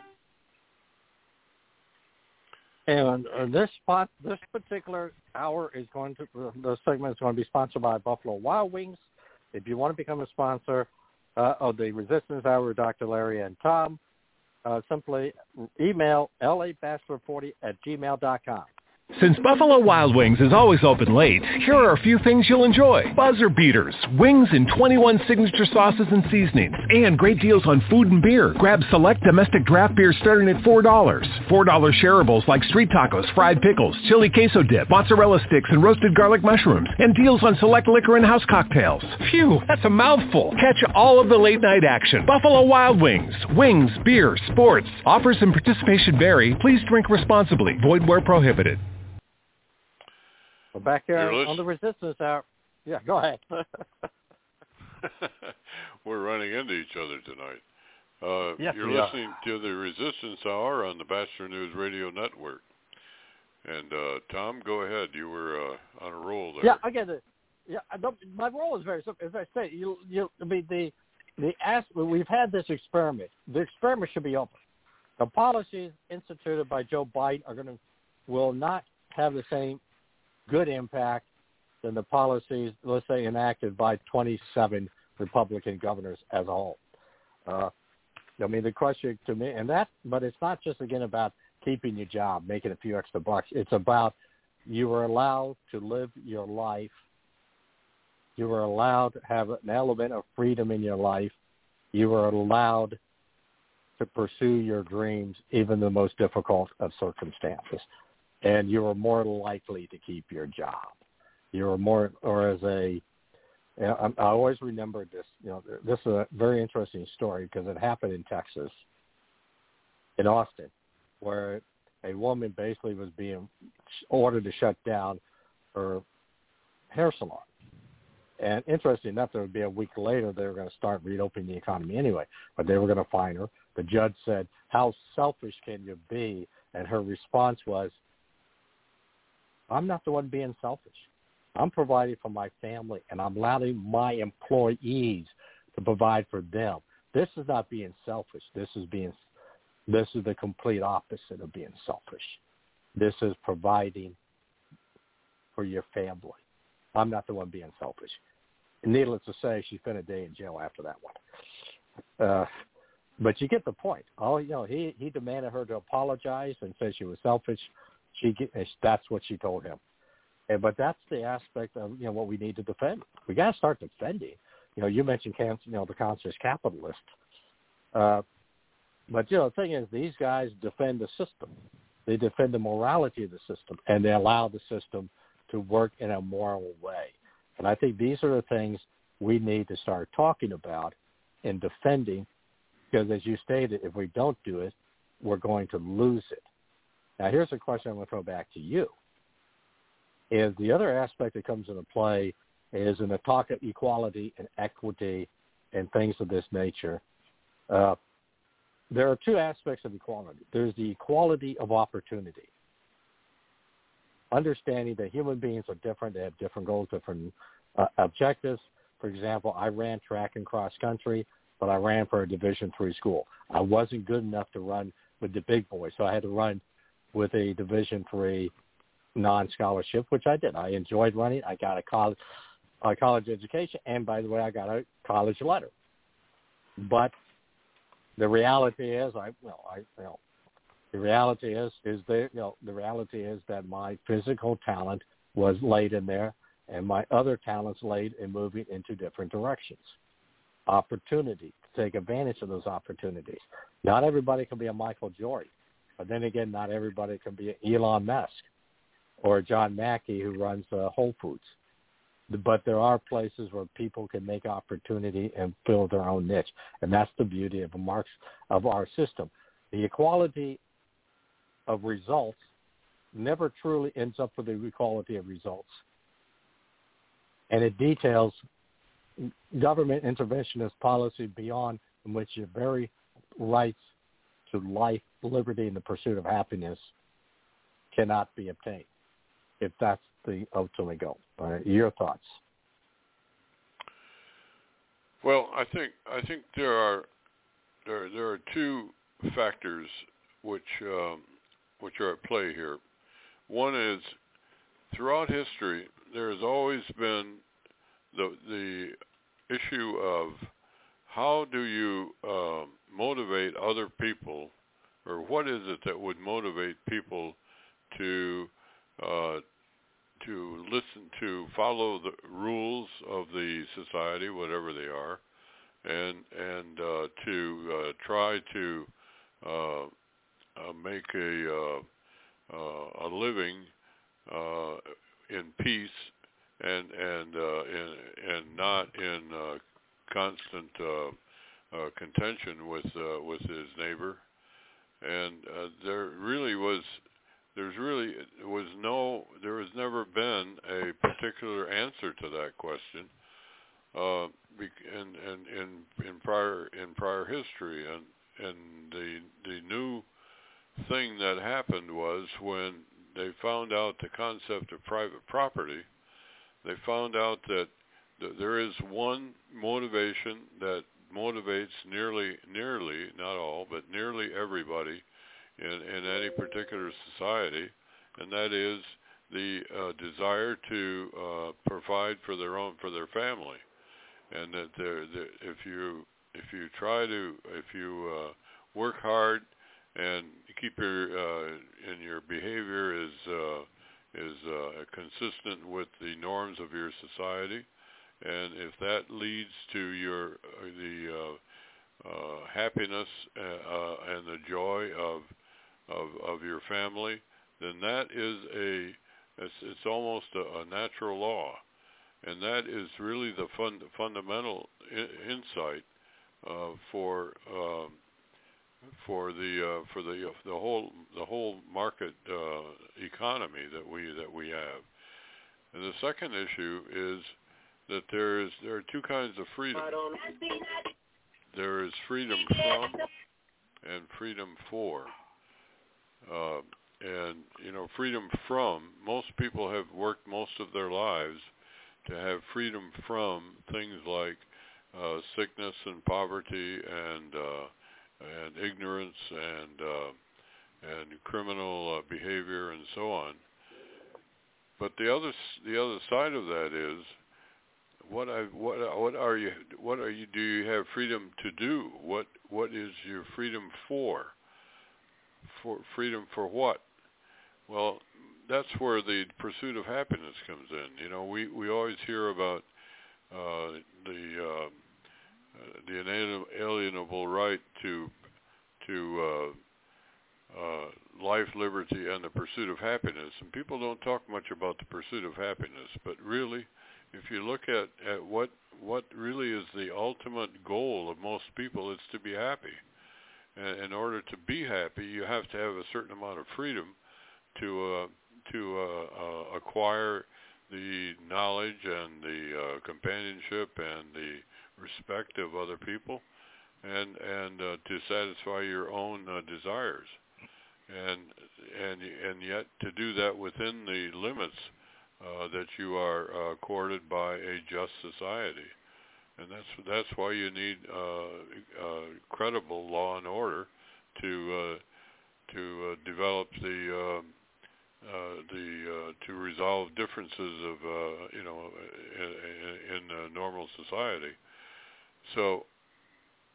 And uh, this spot, this particular hour is going to, uh, the segment is going to be sponsored by Buffalo Wild Wings. If you want to become a sponsor uh, of the Resistance Hour with Doctor Larry and Tom, uh, simply email l a bachelor forty at gmail dot com.
Since Buffalo Wild Wings is always open late, here are a few things you'll enjoy. Buzzer beaters, wings in twenty-one signature sauces and seasonings, and great deals on food and beer. Grab select domestic draft beer starting at four dollars. four dollars shareables like street tacos, fried pickles, chili queso dip, mozzarella sticks, and roasted garlic mushrooms. And deals on select liquor and house cocktails. Phew, that's a mouthful. Catch all of the late night action. Buffalo Wild Wings. Wings, beer, sports. Offers and participation vary. Please drink responsibly. Void where prohibited.
We're back here
You're
on the Resistance Hour. Yeah, go ahead.
We're running into each other tonight. Uh,
yes,
you're
we are.
listening to the Resistance Hour on the Bachelor News Radio Network. And uh, Tom, go ahead. You were uh, on a roll there.
Yeah, I get it. Yeah, I don't, my role is very simple. As I say, you, you, I mean, the the ask, we've had this experiment. The experiment should be open. The policies instituted by Joe Biden are going to will not have the same good impact than the policies, let's say, enacted by twenty-seven Republican governors as a whole. Uh, I mean, the question to me, and that, but it's not just, again, about keeping your job, making a few extra bucks. It's about you are allowed to live your life. You are allowed to have an element of freedom in your life. You are allowed to pursue your dreams, even the most difficult of circumstances. And you are more likely to keep your job. You are more, or as a, you know, I, I always remember this, you know, this is a very interesting story because it happened in Texas, in Austin, where a woman basically was being ordered to shut down her hair salon. And interesting enough, there would be a week later, they were going to start reopening the economy anyway, but they were going to fine her. The judge said, how selfish can you be? And her response was, I'm not the one being selfish. I'm providing for my family, and I'm allowing my employees to provide for them. This is not being selfish. This is being, this is the complete opposite of being selfish. This is providing for your family. I'm not the one being selfish. And needless to say, she spent a day in jail after that one. Uh, but you get the point. Oh, you know, he he demanded her to apologize and said she was selfish. She that's what she told him. And, but that's the aspect of, you know, what we need to defend. We got to start defending. You know, you mentioned cancer, you know, the cancer's capitalist. Uh, but, you know, the thing is, these guys defend the system. They defend the morality of the system, and they allow the system to work in a moral way. And I think these are the things we need to start talking about and defending, because as you stated, if we don't do it, we're going to lose it. Now, here's a question I'm going to throw back to you. Is the other aspect that comes into play is in the talk of equality and equity and things of this nature. Uh, there are two aspects of equality. There's the equality of opportunity. Understanding that human beings are different, they have different goals, different uh, objectives. For example, I ran track and cross country, but I ran for a Division three school. I wasn't good enough to run with the big boys, so I had to run with a Division three non-scholarship, which I did. I enjoyed running. I got a college, a college education, and by the way, I got a college letter. But the reality is, I, well, I, you know, The reality is, is there, you know, the reality is that my physical talent was laid in there, and my other talents laid in moving into different directions. Opportunity to take advantage of those opportunities. Not everybody can be a Michael Jordan, but then again, not everybody can be an Elon Musk or John Mackey who runs uh, Whole Foods. But there are places where people can make opportunity and fill their own niche, and that's the beauty of a Marx, of our system. The equality of results never truly ends up with the equality of results, and it details government interventionist policy beyond in which your very rights to life, liberty, and the pursuit of happiness cannot be obtained, if that's the ultimate goal. Uh, your thoughts?
Well, I think I think there are there there are two factors which um, which are at play here. One is, throughout history, there has always been the the issue of how do you uh, motivate other people, or what is it that would motivate people to uh, to listen, to follow the rules of the society, whatever they are, and and uh, to uh, try to uh, uh, make a uh, uh, a living uh, in peace and and uh, in, and not in uh, constant uh, uh, contention with uh, with his neighbor. And uh, there really was. There's really was no, there has never been a particular answer to that question, uh, in, in, in, in prior in prior history, and and the the new thing that happened was when they found out the concept of private property. They found out that th- there is one motivation that motivates nearly nearly not all, but nearly everybody in, in any particular society, and that is the uh, desire to uh, provide for their own, for their family, and that they're, they're, if you if you try to if you uh, work hard and keep your uh, and your behavior is uh, is uh, consistent with the norms of your society, and if that leads to your uh, the uh, uh, happiness uh, uh, and the joy of Of, of your family, then that is a, it's, it's almost a, a natural law, and that is really the fund, fundamental I- insight uh, for um, for the uh, for the the whole the whole market uh, economy that we that we have. And the second issue is that there is there are two kinds of freedom. There is freedom from and freedom for. Uh, and, you know, freedom from, most people have worked most of their lives to have freedom from things like uh, sickness and poverty and uh, and ignorance and uh, and criminal uh, behavior and so on. But the other the other side of that is, what I what what are you what are you do you have freedom to do? What what is your freedom for? For freedom for what? Well, that's where the pursuit of happiness comes in. You know, we, we always hear about uh, the uh, the inalienable right to to uh, uh, life, liberty, and the pursuit of happiness. And people don't talk much about the pursuit of happiness, but really, if you look at, at what what really is the ultimate goal of most people, it's to be happy. In order to be happy, you have to have a certain amount of freedom to uh, to uh, uh, acquire the knowledge and the uh, companionship and the respect of other people, and and uh, to satisfy your own uh, desires, and and and yet to do that within the limits uh, that you are uh, accorded by a just society. And that's that's why you need uh, uh, credible law and order to uh, to uh, develop the uh, uh, the uh, to resolve differences of uh, you know in, in a normal society. So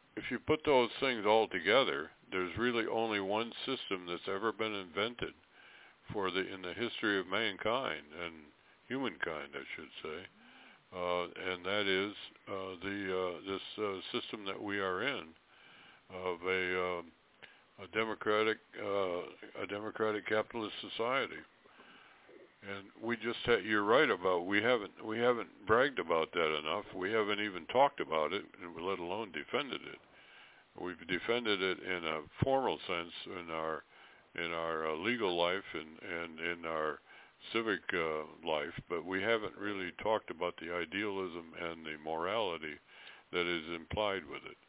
if you put those things all together, there's really only one system that's ever been invented for the in the history of mankind and humankind, I should say, uh, and that is uh, the uh, this uh, system that we are in of a, uh, a democratic uh, a democratic capitalist society. And we just ha- you're right about we haven't we haven't bragged about that enough. We haven't even talked about it, let alone defended it. We've defended it in a formal sense in our in our uh, legal life and, and in our civic uh, life, but we haven't really talked about the idealism and the morality that is implied with it.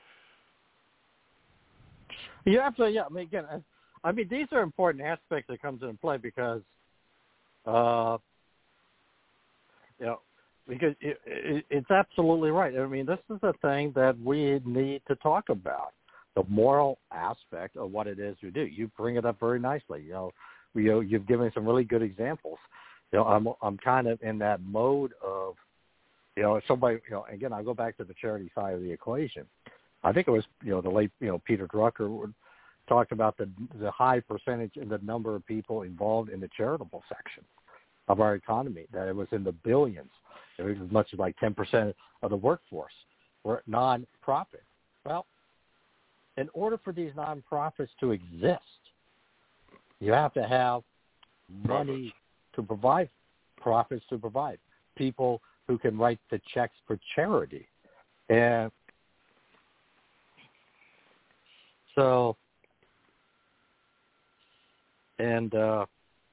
Yeah, absolutely. Yeah, I mean, again, I, I mean, these are important aspects that comes into play because, uh, you know, because it, it, it's absolutely right. I mean, this is a thing that we need to talk about, the moral aspect of what it is we do. You bring it up very nicely. You know, you know, you've given some really good examples. You know, I'm I'm kind of in that mode of, you know, somebody, you know, again, I go back to the charity side of the equation. I think it was, you know, the late, you know, Peter Drucker talked about the the high percentage in the number of people involved in the charitable section of our economy, that it was in the billions. It was as much as like ten percent of the workforce were non-profit. Well, in order for these non-profits to exist, you have to have money to provide, profits to provide, people who can write the checks for charity. And so, and uh,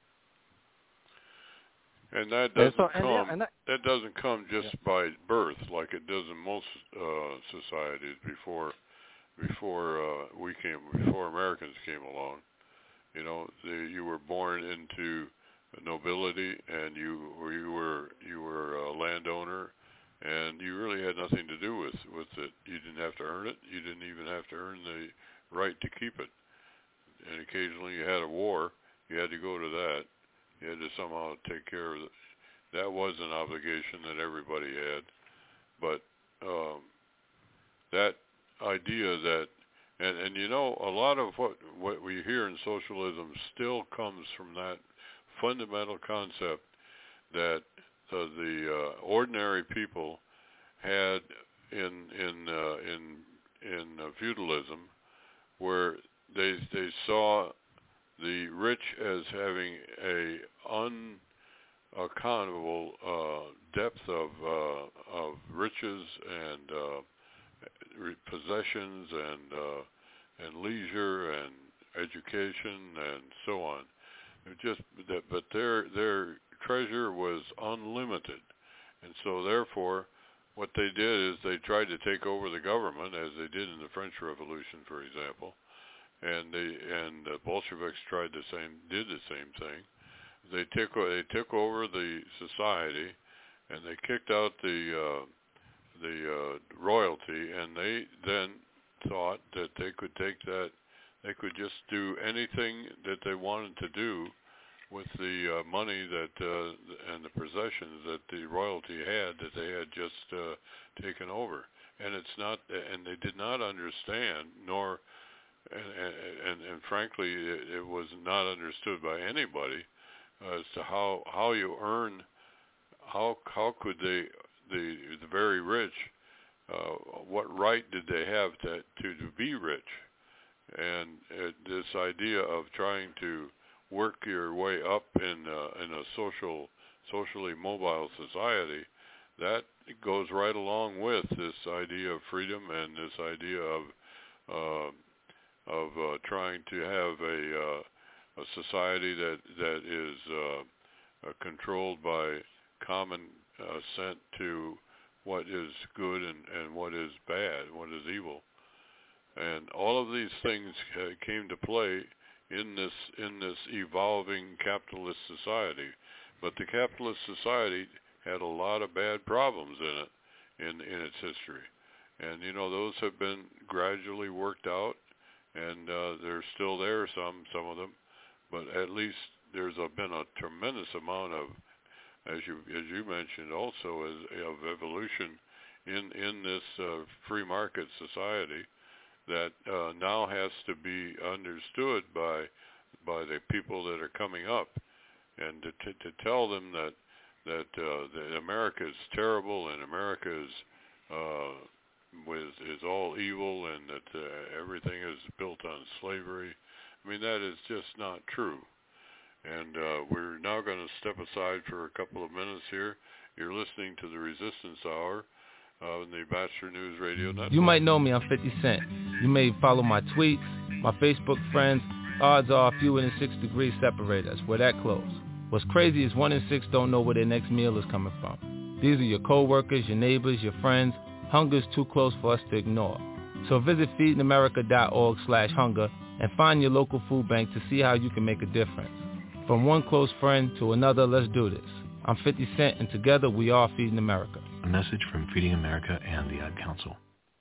and that doesn't
and so, and
come.
yeah, and that,
that doesn't come just
yeah.
by birth, like it does in most uh, societies before before uh, we came, before Americans came along. You know, the, you were born into nobility, and you or you were you were a landowner, and you really had nothing to do with with it. You didn't have to earn it. You didn't even have to earn the right to keep it. And occasionally, you had a war. You had to go to that. You had to somehow take care of it. That was an obligation that everybody had. But um, that idea that, and, and you know, a lot of what, what we hear in socialism still comes from that fundamental concept that uh, the uh, ordinary people had in in uh, in in uh, feudalism, where they they saw the rich as having a unaccountable uh, depth of uh, of riches and uh, possessions and uh, and leisure and education and so on. It just that, but their their treasure was unlimited, and so therefore, what they did is they tried to take over the government, as they did in the French Revolution, for example. And they and the Bolsheviks tried the same, did the same thing. They took they took over the society, and they kicked out the uh, the uh, royalty, and they then thought that they could take that, they could just do anything that they wanted to do with the uh, money that uh, and the possessions that the royalty had that they had just uh, taken over. And it's not, and they did not understand, nor And, and, and frankly, it, it was not understood by anybody as to how how you earn, how how could they, the the very rich, uh, what right did they have to to, to be rich? And uh, this idea of trying to work your way up in uh, in a social socially mobile society, that goes right along with this idea of freedom and this idea of uh, of uh, trying to have a, uh, a society that that is uh, uh, controlled by common assent to what is good and, and what is bad, what is evil, and all of these things uh, came to play in this in this evolving capitalist society. But the capitalist society had a lot of bad problems in it in in its history, and you know those have been gradually worked out. And uh, they're still there, some some of them, but at least there's a, been a tremendous amount of, as you as you mentioned, also as of evolution in in this uh, free market society that uh, now has to be understood by by the people that are coming up, and to to, to tell them that that, uh, that America is terrible and America is uh, with is all evil and that uh, everything is built on slavery. I mean, that is just not true. And uh, we're now going to step aside for a couple of minutes here. You're listening to the Resistance Hour on the Bachelor News Radio Network.
You might know me, I'm fifty Cent. You may follow my tweets, my Facebook friends. Odds are fewer than six degrees separate us. We're that close. What's crazy is one in six don't know where their next meal is coming from. These are your coworkers, your neighbors, your friends. Hunger's too close for us to ignore. So visit feedingamerica.org slash hunger and find your local food bank to see how you can make a difference. From one close friend to another, let's do this. I'm fifty Cent, and together we are Feeding America.
A message from Feeding America and the Ad Council.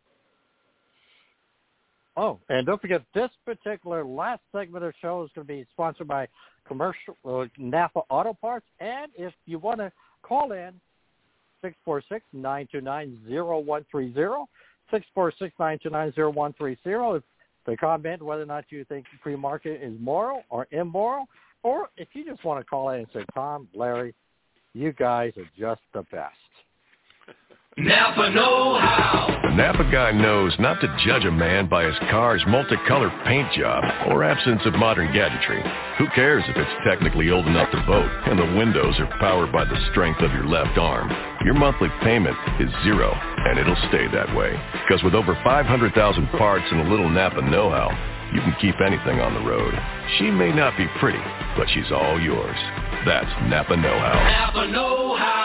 Oh, and don't forget, this particular last segment of the show is going to be sponsored by commercial uh, Napa Auto Parts. And if you want to call in, six four six, nine two nine, zero one three zero, six four six, nine two nine, zero one three zero. If they comment whether or not you think free market is moral or immoral, or if you just want to call in and say, Tom, Larry, you guys are just the best.
Napa know-how.
The Napa guy knows not to judge a man by his car's multicolored paint job or absence of modern gadgetry. Who cares if it's technically old enough to vote and the windows are powered by the strength of your left arm? Your monthly payment is zero, and it'll stay that way. Because with over five hundred thousand parts and a little Napa know-how, you can keep anything on the road. She may not be pretty, but she's all yours. That's Napa know-how.
Napa know-how.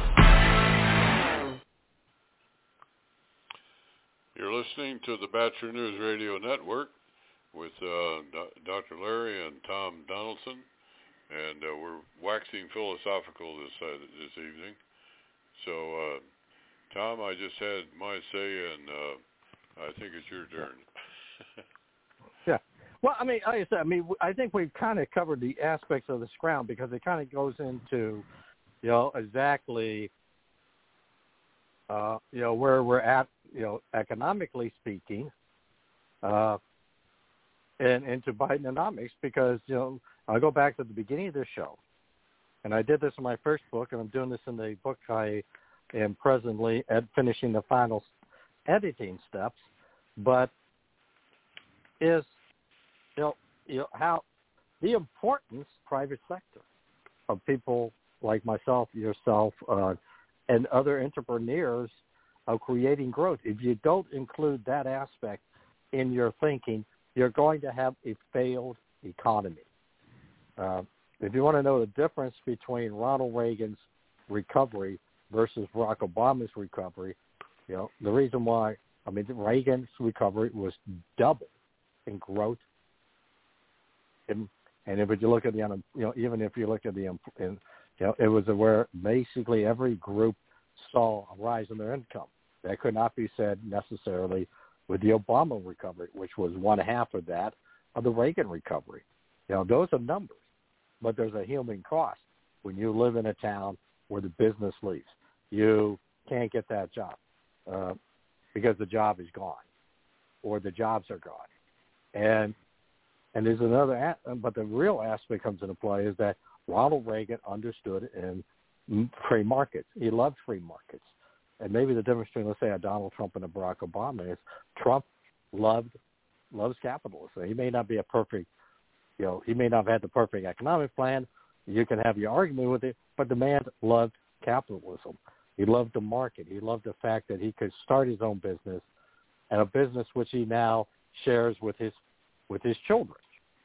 You're listening to the Bachelor News Radio Network with uh, Do- Doctor Larry and Tom Donaldson, and uh, we're waxing philosophical this uh, this evening. So, uh, Tom, I just had my say, and uh, I think it's your turn.
Yeah. Well, I mean, like I said, I mean, I think we've kind of covered the aspects of this ground because it kind of goes into, you know, exactly, uh, you know, where we're at, you know, economically speaking, uh, and into Bidenomics, because, you know, I'll go back to the beginning of this show, and I did this in my first book, and I'm doing this in the book I am presently at finishing the final editing steps, but is, you know, you know, how the importance private sector of people like myself, yourself, uh, and other entrepreneurs of creating growth. If you don't include that aspect in your thinking, you're going to have a failed economy. Uh, if you want to know the difference between Ronald Reagan's recovery versus Barack Obama's recovery, you know, the reason why, I mean, Reagan's recovery was double in growth. And, and if you look at the, you know, even if you look at the, in, you know, it was where basically every group saw a rise in their income. That could not be said necessarily with the Obama recovery, which was one half of that of the Reagan recovery. You know, those are numbers, but there's a human cost when you live in a town where the business leaves. You can't get that job uh, because the job is gone or the jobs are gone. And and there's another, but the real aspect comes into play is that Ronald Reagan understood in free markets. He loved free markets. And maybe the difference between, let's say, a Donald Trump and a Barack Obama is Trump loved loves capitalism. He may not be a perfect, you know, he may not have had the perfect economic plan. You can have your argument with it, but the man loved capitalism. He loved the market. He loved the fact that he could start his own business, and a business which he now shares with his with his children.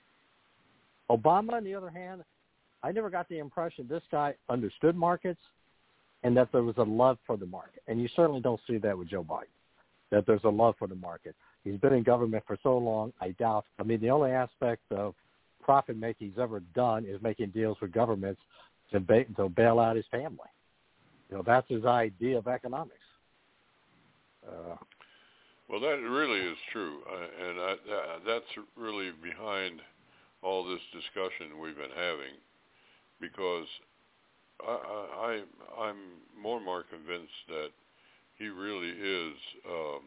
Obama, on the other hand, I never got the impression this guy understood markets and that there was a love for the market. And you certainly don't see that with Joe Biden, that there's a love for the market. He's been in government for so long, I doubt. I mean, the only aspect of profit-making he's ever done is making deals with governments to, ba- to bail out his family. You know, that's his idea of economics. Uh,
well, that really is true. Uh, and I, that, that's really behind all this discussion we've been having, because I, I, I'm more and more convinced that he really is um,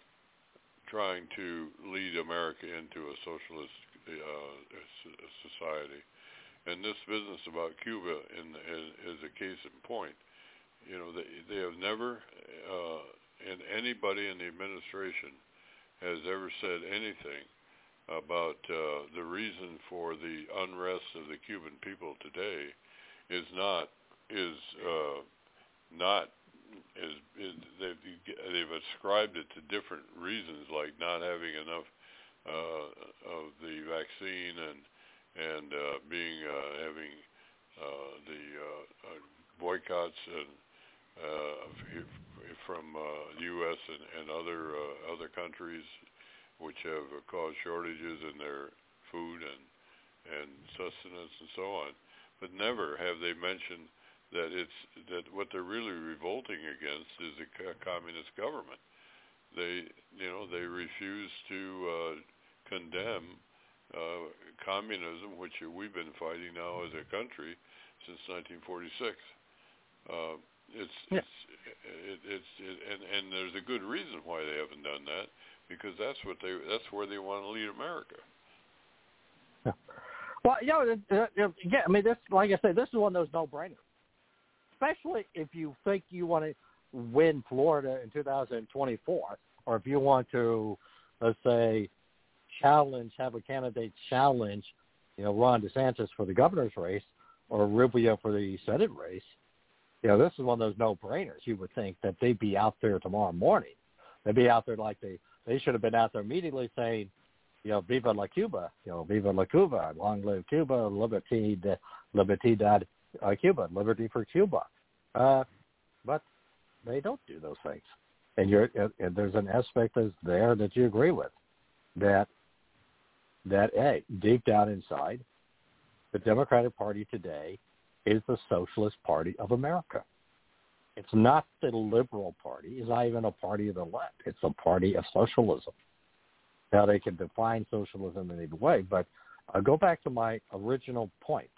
trying to lead America into a socialist uh, society. And this business about Cuba in, is, is a case in point. You know, they, they have never, uh, and anybody in the administration has ever said anything about uh, the reason for the unrest of the Cuban people today is not is uh, not is, is they've, they've ascribed it to different reasons, like not having enough uh, of the vaccine and and uh, being uh, having uh, the uh, uh, boycotts and uh, from uh, U S and, and other uh, other countries, which have uh, caused shortages in their food and and sustenance and so on. But never have they mentioned that it's that what they're really revolting against is a communist government. They you know they refuse to uh, condemn uh, communism, which we've been fighting now as a country since nineteen forty-six. Uh, it's yeah. it's it, it's it, and and there's a good reason why they haven't done that, because that's what they that's where they want to lead America.
Yeah. Well, you know, uh, yeah, I mean, this, like I said, this is one of those no-brainers. Especially if you think you want to win Florida in two thousand twenty-four, or if you want to, let's say, challenge, have a candidate challenge, you know, Ron DeSantis for the governor's race or Rubio for the Senate race. You know, this is one of those no-brainers. You would think that they'd be out there tomorrow morning. They'd be out there like they, they should have been out there immediately saying, you know, Viva la Cuba, you know, Viva la Cuba, long live Cuba, liberty, libertad uh, Cuba, liberty for Cuba. Uh, but they don't do those things. And you're, and there's an aspect that's there that you agree with, that, that, hey, deep down inside, the Democratic Party today is the Socialist Party of America. It's not the Liberal Party. It's not even a party of the left. It's a party of socialism. Now, they can define socialism in either way, but I'll go back to my original point.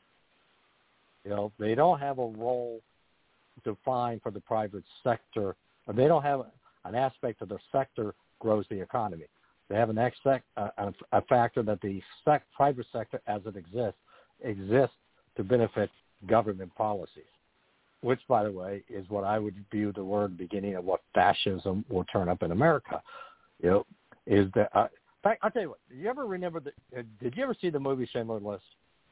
You know, they don't have a role defined for the private sector. They don't have an aspect of the sector grows the economy. They have an expect, a, a factor that the sec, private sector, as it exists, exists to benefit government policies, which, by the way, is what I would view the word beginning of what fascism will turn up in America. You know, is that uh, in fact, I'll tell you what. Do you ever remember the? Uh, did you ever see the movie Schindler's List?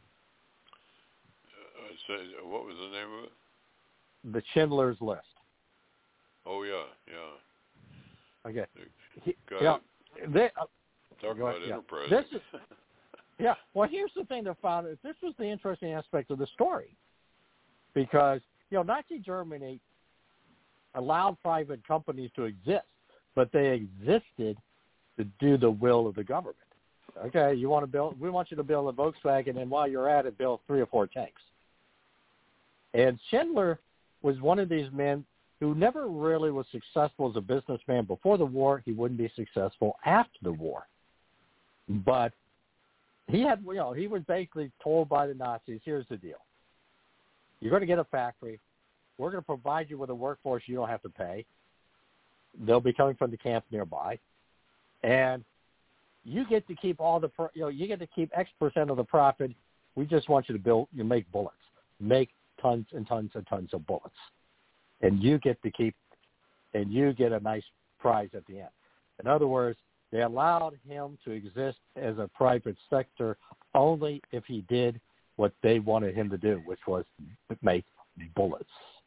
Uh, say, what was the name of it?
The Schindler's List.
Oh yeah, yeah.
Okay.
He,
yeah. They, uh,
Talk about yeah. enterprise.
This is, yeah. Well, here's the thing that found it. This was the interesting aspect of the story, because you know Nazi Germany allowed private companies to exist, but they existed to do the will of the government. Okay, you want to build? We want you to build a Volkswagen, and while you're at it, build three or four tanks. And Schindler was one of these men who never really was successful as a businessman before the war. He wouldn't be successful after the war. But he had, you know, he was basically told by the Nazis, here's the deal. You're going to get a factory. We're going to provide you with a workforce you don't have to pay. They'll be coming from the camp nearby. And you get to keep all the, you know, you get to keep X percent of the profit. We just want you to build, you make bullets, make tons and tons and tons of bullets. And you get to keep, and you get a nice prize at the end. In other words, they allowed him to exist as a private sector only if he did what they wanted him to do, which was make bullets.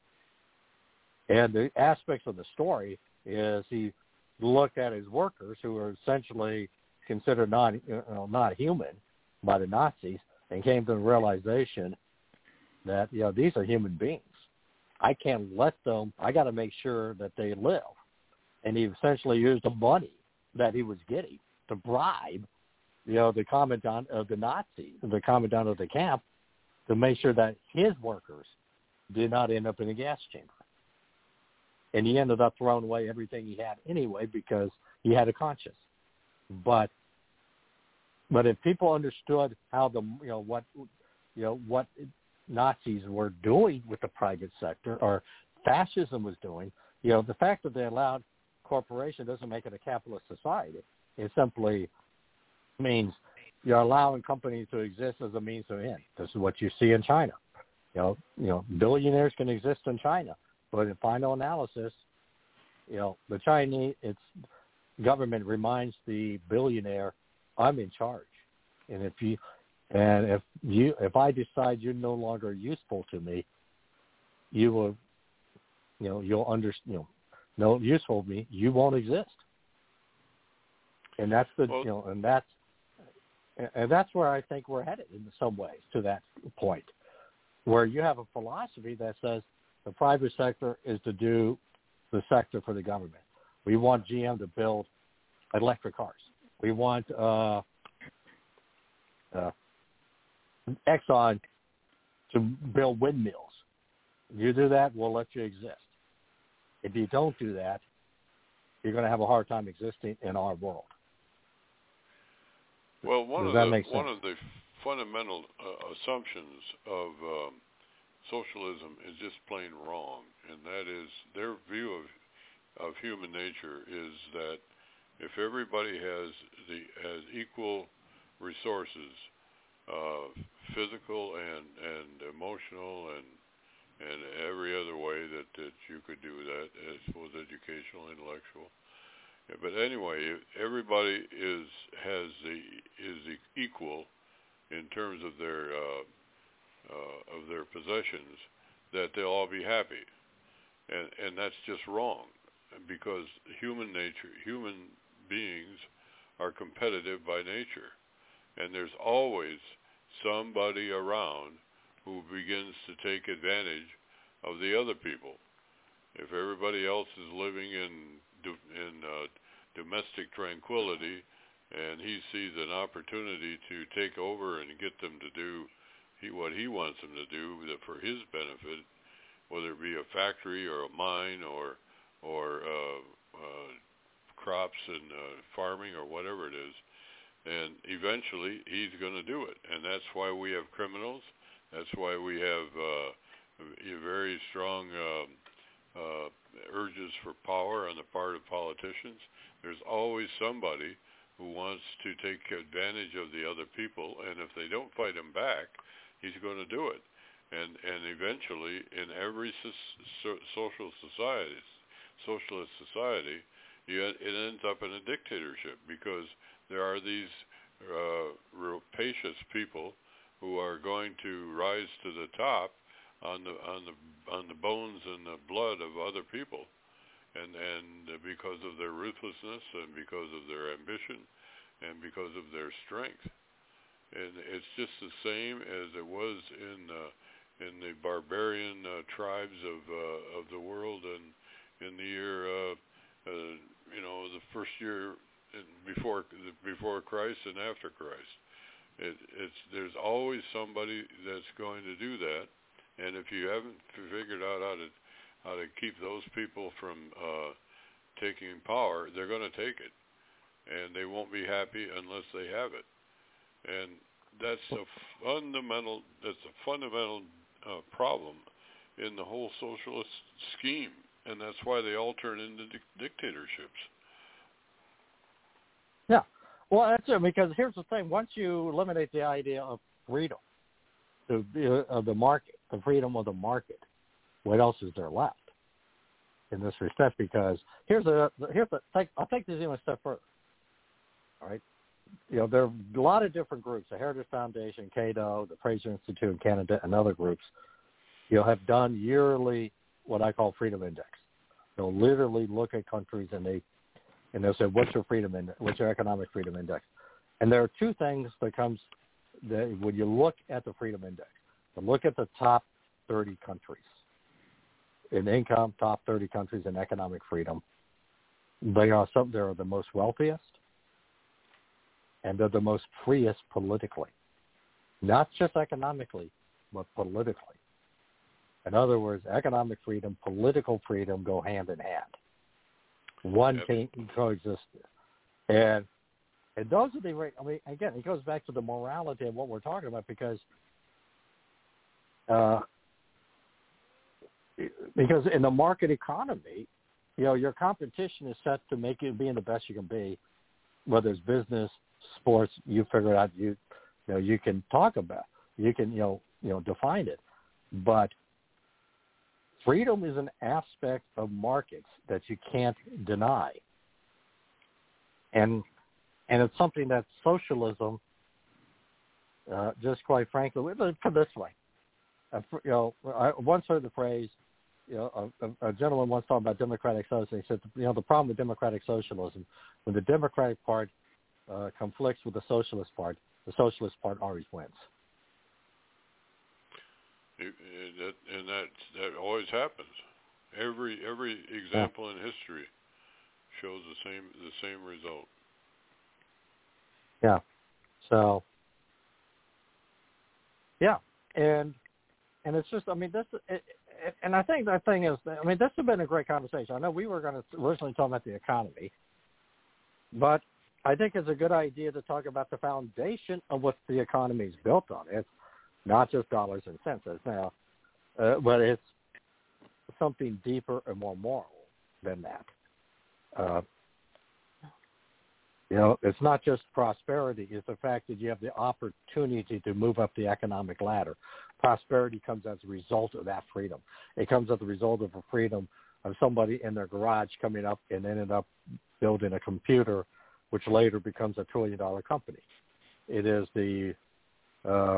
And the aspects of the story is he looked at his workers, who were essentially considered non, you know, not human by the Nazis, and came to the realization that, you know, these are human beings. I can't let them, I got to make sure that they live. And he essentially used the money that he was getting to bribe, you know, the commandant of the Nazis, the commandant of the camp, to make sure that his workers did not end up in a gas chamber. And he ended up throwing away everything he had anyway because he had a conscience. But but if people understood how the you know what you know what Nazis were doing with the private sector, or fascism was doing, you know, the fact that they allowed corporation doesn't make it a capitalist society. It simply means you're allowing companies to exist as a means to end. This is what you see in China. You know, you know, billionaires can exist in China, but in final analysis, you know, the Chinese, its government reminds the billionaire, I'm in charge, and if you, and if you, if I decide you're no longer useful to me, you will, you know, you'll under, you know, no useful to me, you won't exist, and that's the, well, you know, and that's, and that's where I think we're headed in some ways, to that point, where you have a philosophy that says the private sector is to do the sector for the government. We want G M to build electric cars. We want uh, uh, Exxon to build windmills. You do that, we'll let you exist. If you don't do that, you're going to have a hard time existing in our world.
Well, one
Does
of
that
the
make sense?
one of the fundamental uh, assumptions of um, socialism is just plain wrong, and that is their view of of human nature is that if everybody has the has equal resources, uh, physical and and emotional and and every other way that, that you could do that, as well as educational, intellectual. Yeah, but anyway, if everybody is has the is the equal in terms of their uh, uh, of their possessions, that they'll all be happy, and and that's just wrong, because human nature, human beings are competitive by nature, and there's always somebody around who begins to take advantage of the other people. If everybody else is living in in uh, domestic tranquility, and he sees an opportunity to take over and get them to do he, what he wants them to do that for his benefit, whether it be a factory or a mine or or uh, uh, crops and uh, farming or whatever it is, and eventually he's going to do it. And that's why we have criminals. That's why we have uh, very strong uh, uh, urges for power on the part of politicians. There's always somebody who wants to take advantage of the other people, and if they don't fight him back, he's going to do it. And and eventually, in every so- social society, socialist society, you, it ends up in a dictatorship, because there are these uh, rapacious people who are going to rise to the top on the on the on the bones and the blood of other people, and and because of their ruthlessness and because of their ambition and because of their strength. And it's just the same as it was in uh, in the barbarian uh, tribes of uh, of the world, and in the year uh, uh, you know the first year before before Christ and after Christ. It, it's there's always somebody that's going to do that, and if you haven't figured out how to how to keep those people from uh, taking power, they're going to take it, and they won't be happy unless they have it. And that's a fundamental that's a fundamental uh, problem in the whole socialist scheme, and that's why they all turn into di- dictatorships.
Yeah. Well, that's it, because here's the thing. Once you eliminate the idea of freedom, the, uh, of the market, the freedom of the market, what else is there left in this respect? Because here's a, here's a, I'll take this even a step further. All right. You know, there are a lot of different groups, the Heritage Foundation, Cato, the Fraser Institute in Canada, and other groups, you know, have done yearly what I call freedom index. They'll literally look at countries and they And they'll say, what's your freedom index? What's your economic freedom index? And there are two things that comes that when you look at the freedom index. You look at the top thirty countries in income, top thirty countries in economic freedom. They are some. They are the most wealthiest, and they're the most freest politically, not just economically, but politically. In other words, economic freedom, political freedom go hand in hand. One
yep.
can coexist, and and those are the. I mean, again, it goes back to the morality of what we're talking about, because uh, because in the market economy, you know, your competition is set to make you being the best you can be, whether it's business, sports. You figure out you, you know, you can talk about, you can, you know, you know, define it, but freedom is an aspect of markets that you can't deny, and and it's something that socialism, uh, just quite frankly, let's put it this way, uh, you know, I once heard the phrase. You know, a, a gentleman once talked about democratic socialism. He said, you know, the problem with democratic socialism, when the Democratic part uh, conflicts with the socialist part, the socialist part always wins.
It, it, and that that always happens. Every every example yeah. in history shows the same the same result.
Yeah. So. Yeah, and and it's just, I mean, this. It, And I think that thing is, I mean, this has been a great conversation. I know we were going to originally talk about the economy, but I think it's a good idea to talk about the foundation of what the economy is built on. It's not just dollars and cents. It's now, uh, but it's something deeper and more moral than that. Uh, you know, it's not just prosperity. It's the fact that you have the opportunity to move up the economic ladder. Prosperity comes as a result of that freedom. It comes as a result of a freedom of somebody in their garage coming up and ended up building a computer, which later becomes a trillion-dollar company. It is the, uh,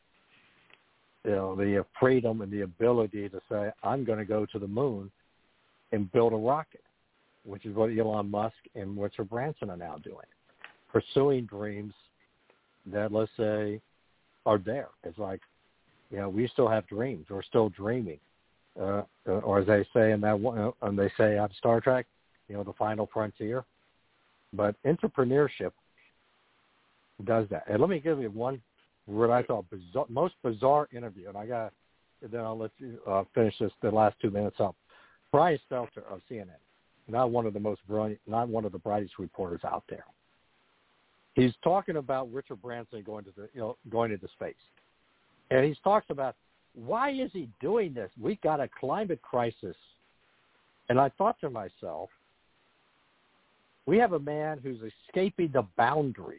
you know, the freedom and the ability to say, I'm going to go to the moon and build a rocket, which is what Elon Musk and Richard Branson are now doing, pursuing dreams that, let's say, are there. It's like, you know, we still have dreams. We're still dreaming. Uh, or as they say in that one, and they say on Star Trek, you know, the final frontier. But entrepreneurship does that. And let me give you one what I thought bizarre, most bizarre interview, and I got, then I'll let you uh, finish this the last two minutes up. Brian Stelter of C N N, not one of the most brilliant, not one of the brightest reporters out there. He's talking about Richard Branson going to the, you know, going into space. And he talks about, why is he doing this? We got a climate crisis. And I thought to myself, we have a man who's escaping the boundaries,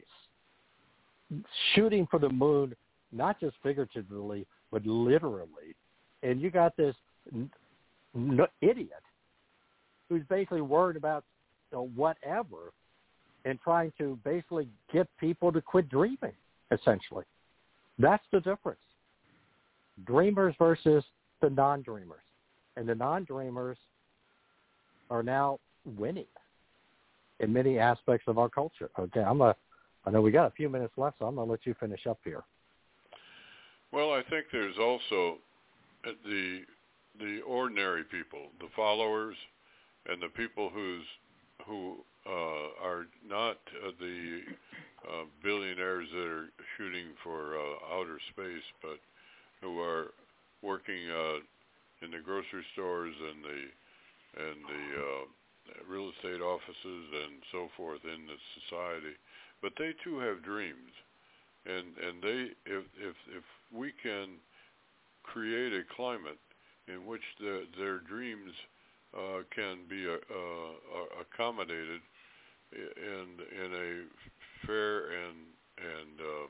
shooting for the moon, not just figuratively, but literally. And you got this n- n- idiot who's basically worried about, you know, whatever and trying to basically get people to quit dreaming, essentially. That's the difference. Dreamers versus the non-dreamers. And the non-dreamers are now winning in many aspects of our culture. Okay, I'm a, I know we got a few minutes left, so I'm going to let you finish up here.
Well, I think there's also the the ordinary people, the followers, and the people who's who uh, are not uh, the uh, billionaires that are shooting for uh, outer space, but who are working uh, in the grocery stores and the and the uh, real estate offices and so forth in the society. But they too have dreams, and and they if if if we can create a climate in which the, their dreams uh, can be uh, uh, accommodated in in a fair and and uh,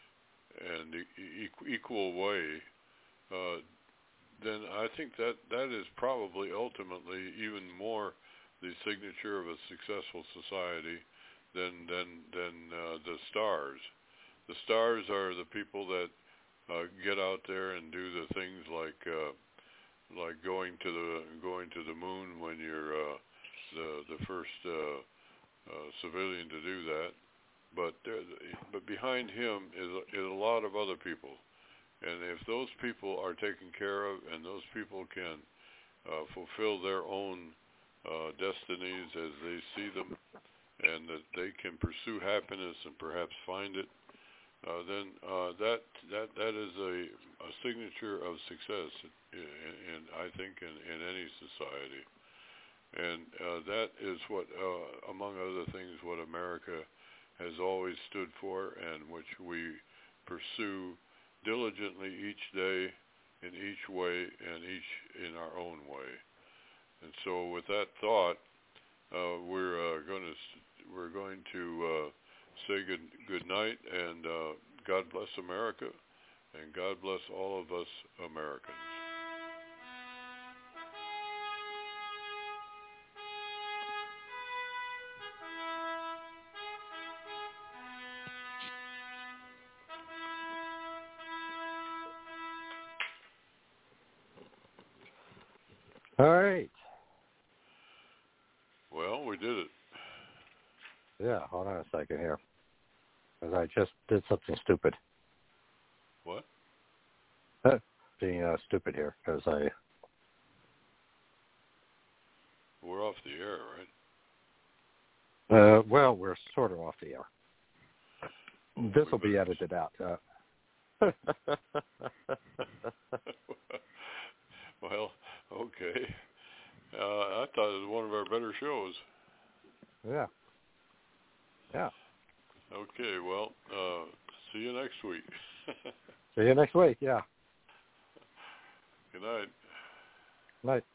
and e- equal way, uh, then I think that that is probably ultimately even more the signature of a successful society than than than uh, the stars. The stars are the people that uh, get out there and do the things like uh, like going to the going to the moon when you're uh, the the first uh, uh, civilian to do that. But there, but behind him is a, is a lot of other people, and if those people are taken care of, and those people can uh, fulfill their own uh, destinies as they see them, and that they can pursue happiness and perhaps find it, uh, then uh, that that that is a, a signature of success, in, in I think in, in any society, and uh, that is what, uh, among other things, what America has always stood for, and which we pursue diligently each day, in each way, and each in our own way. And so, with that thought, uh, we're uh, going to we're going to uh, say good good night, and uh, God bless America, and God bless all of us Americans.
All right.
Well, we did it.
Yeah, hold on a second here. Because I just did something stupid.
What?
Uh, being uh, stupid here, because I...
We're off the air, right?
Uh, well, we're sort of off the air.
Oh,
this will
we
be edited out. Uh,
well, okay. Uh, I thought it was one of our better shows.
Yeah. Yeah.
Okay, well, uh, see you next week.
See you next week, yeah.
Good night.
Night.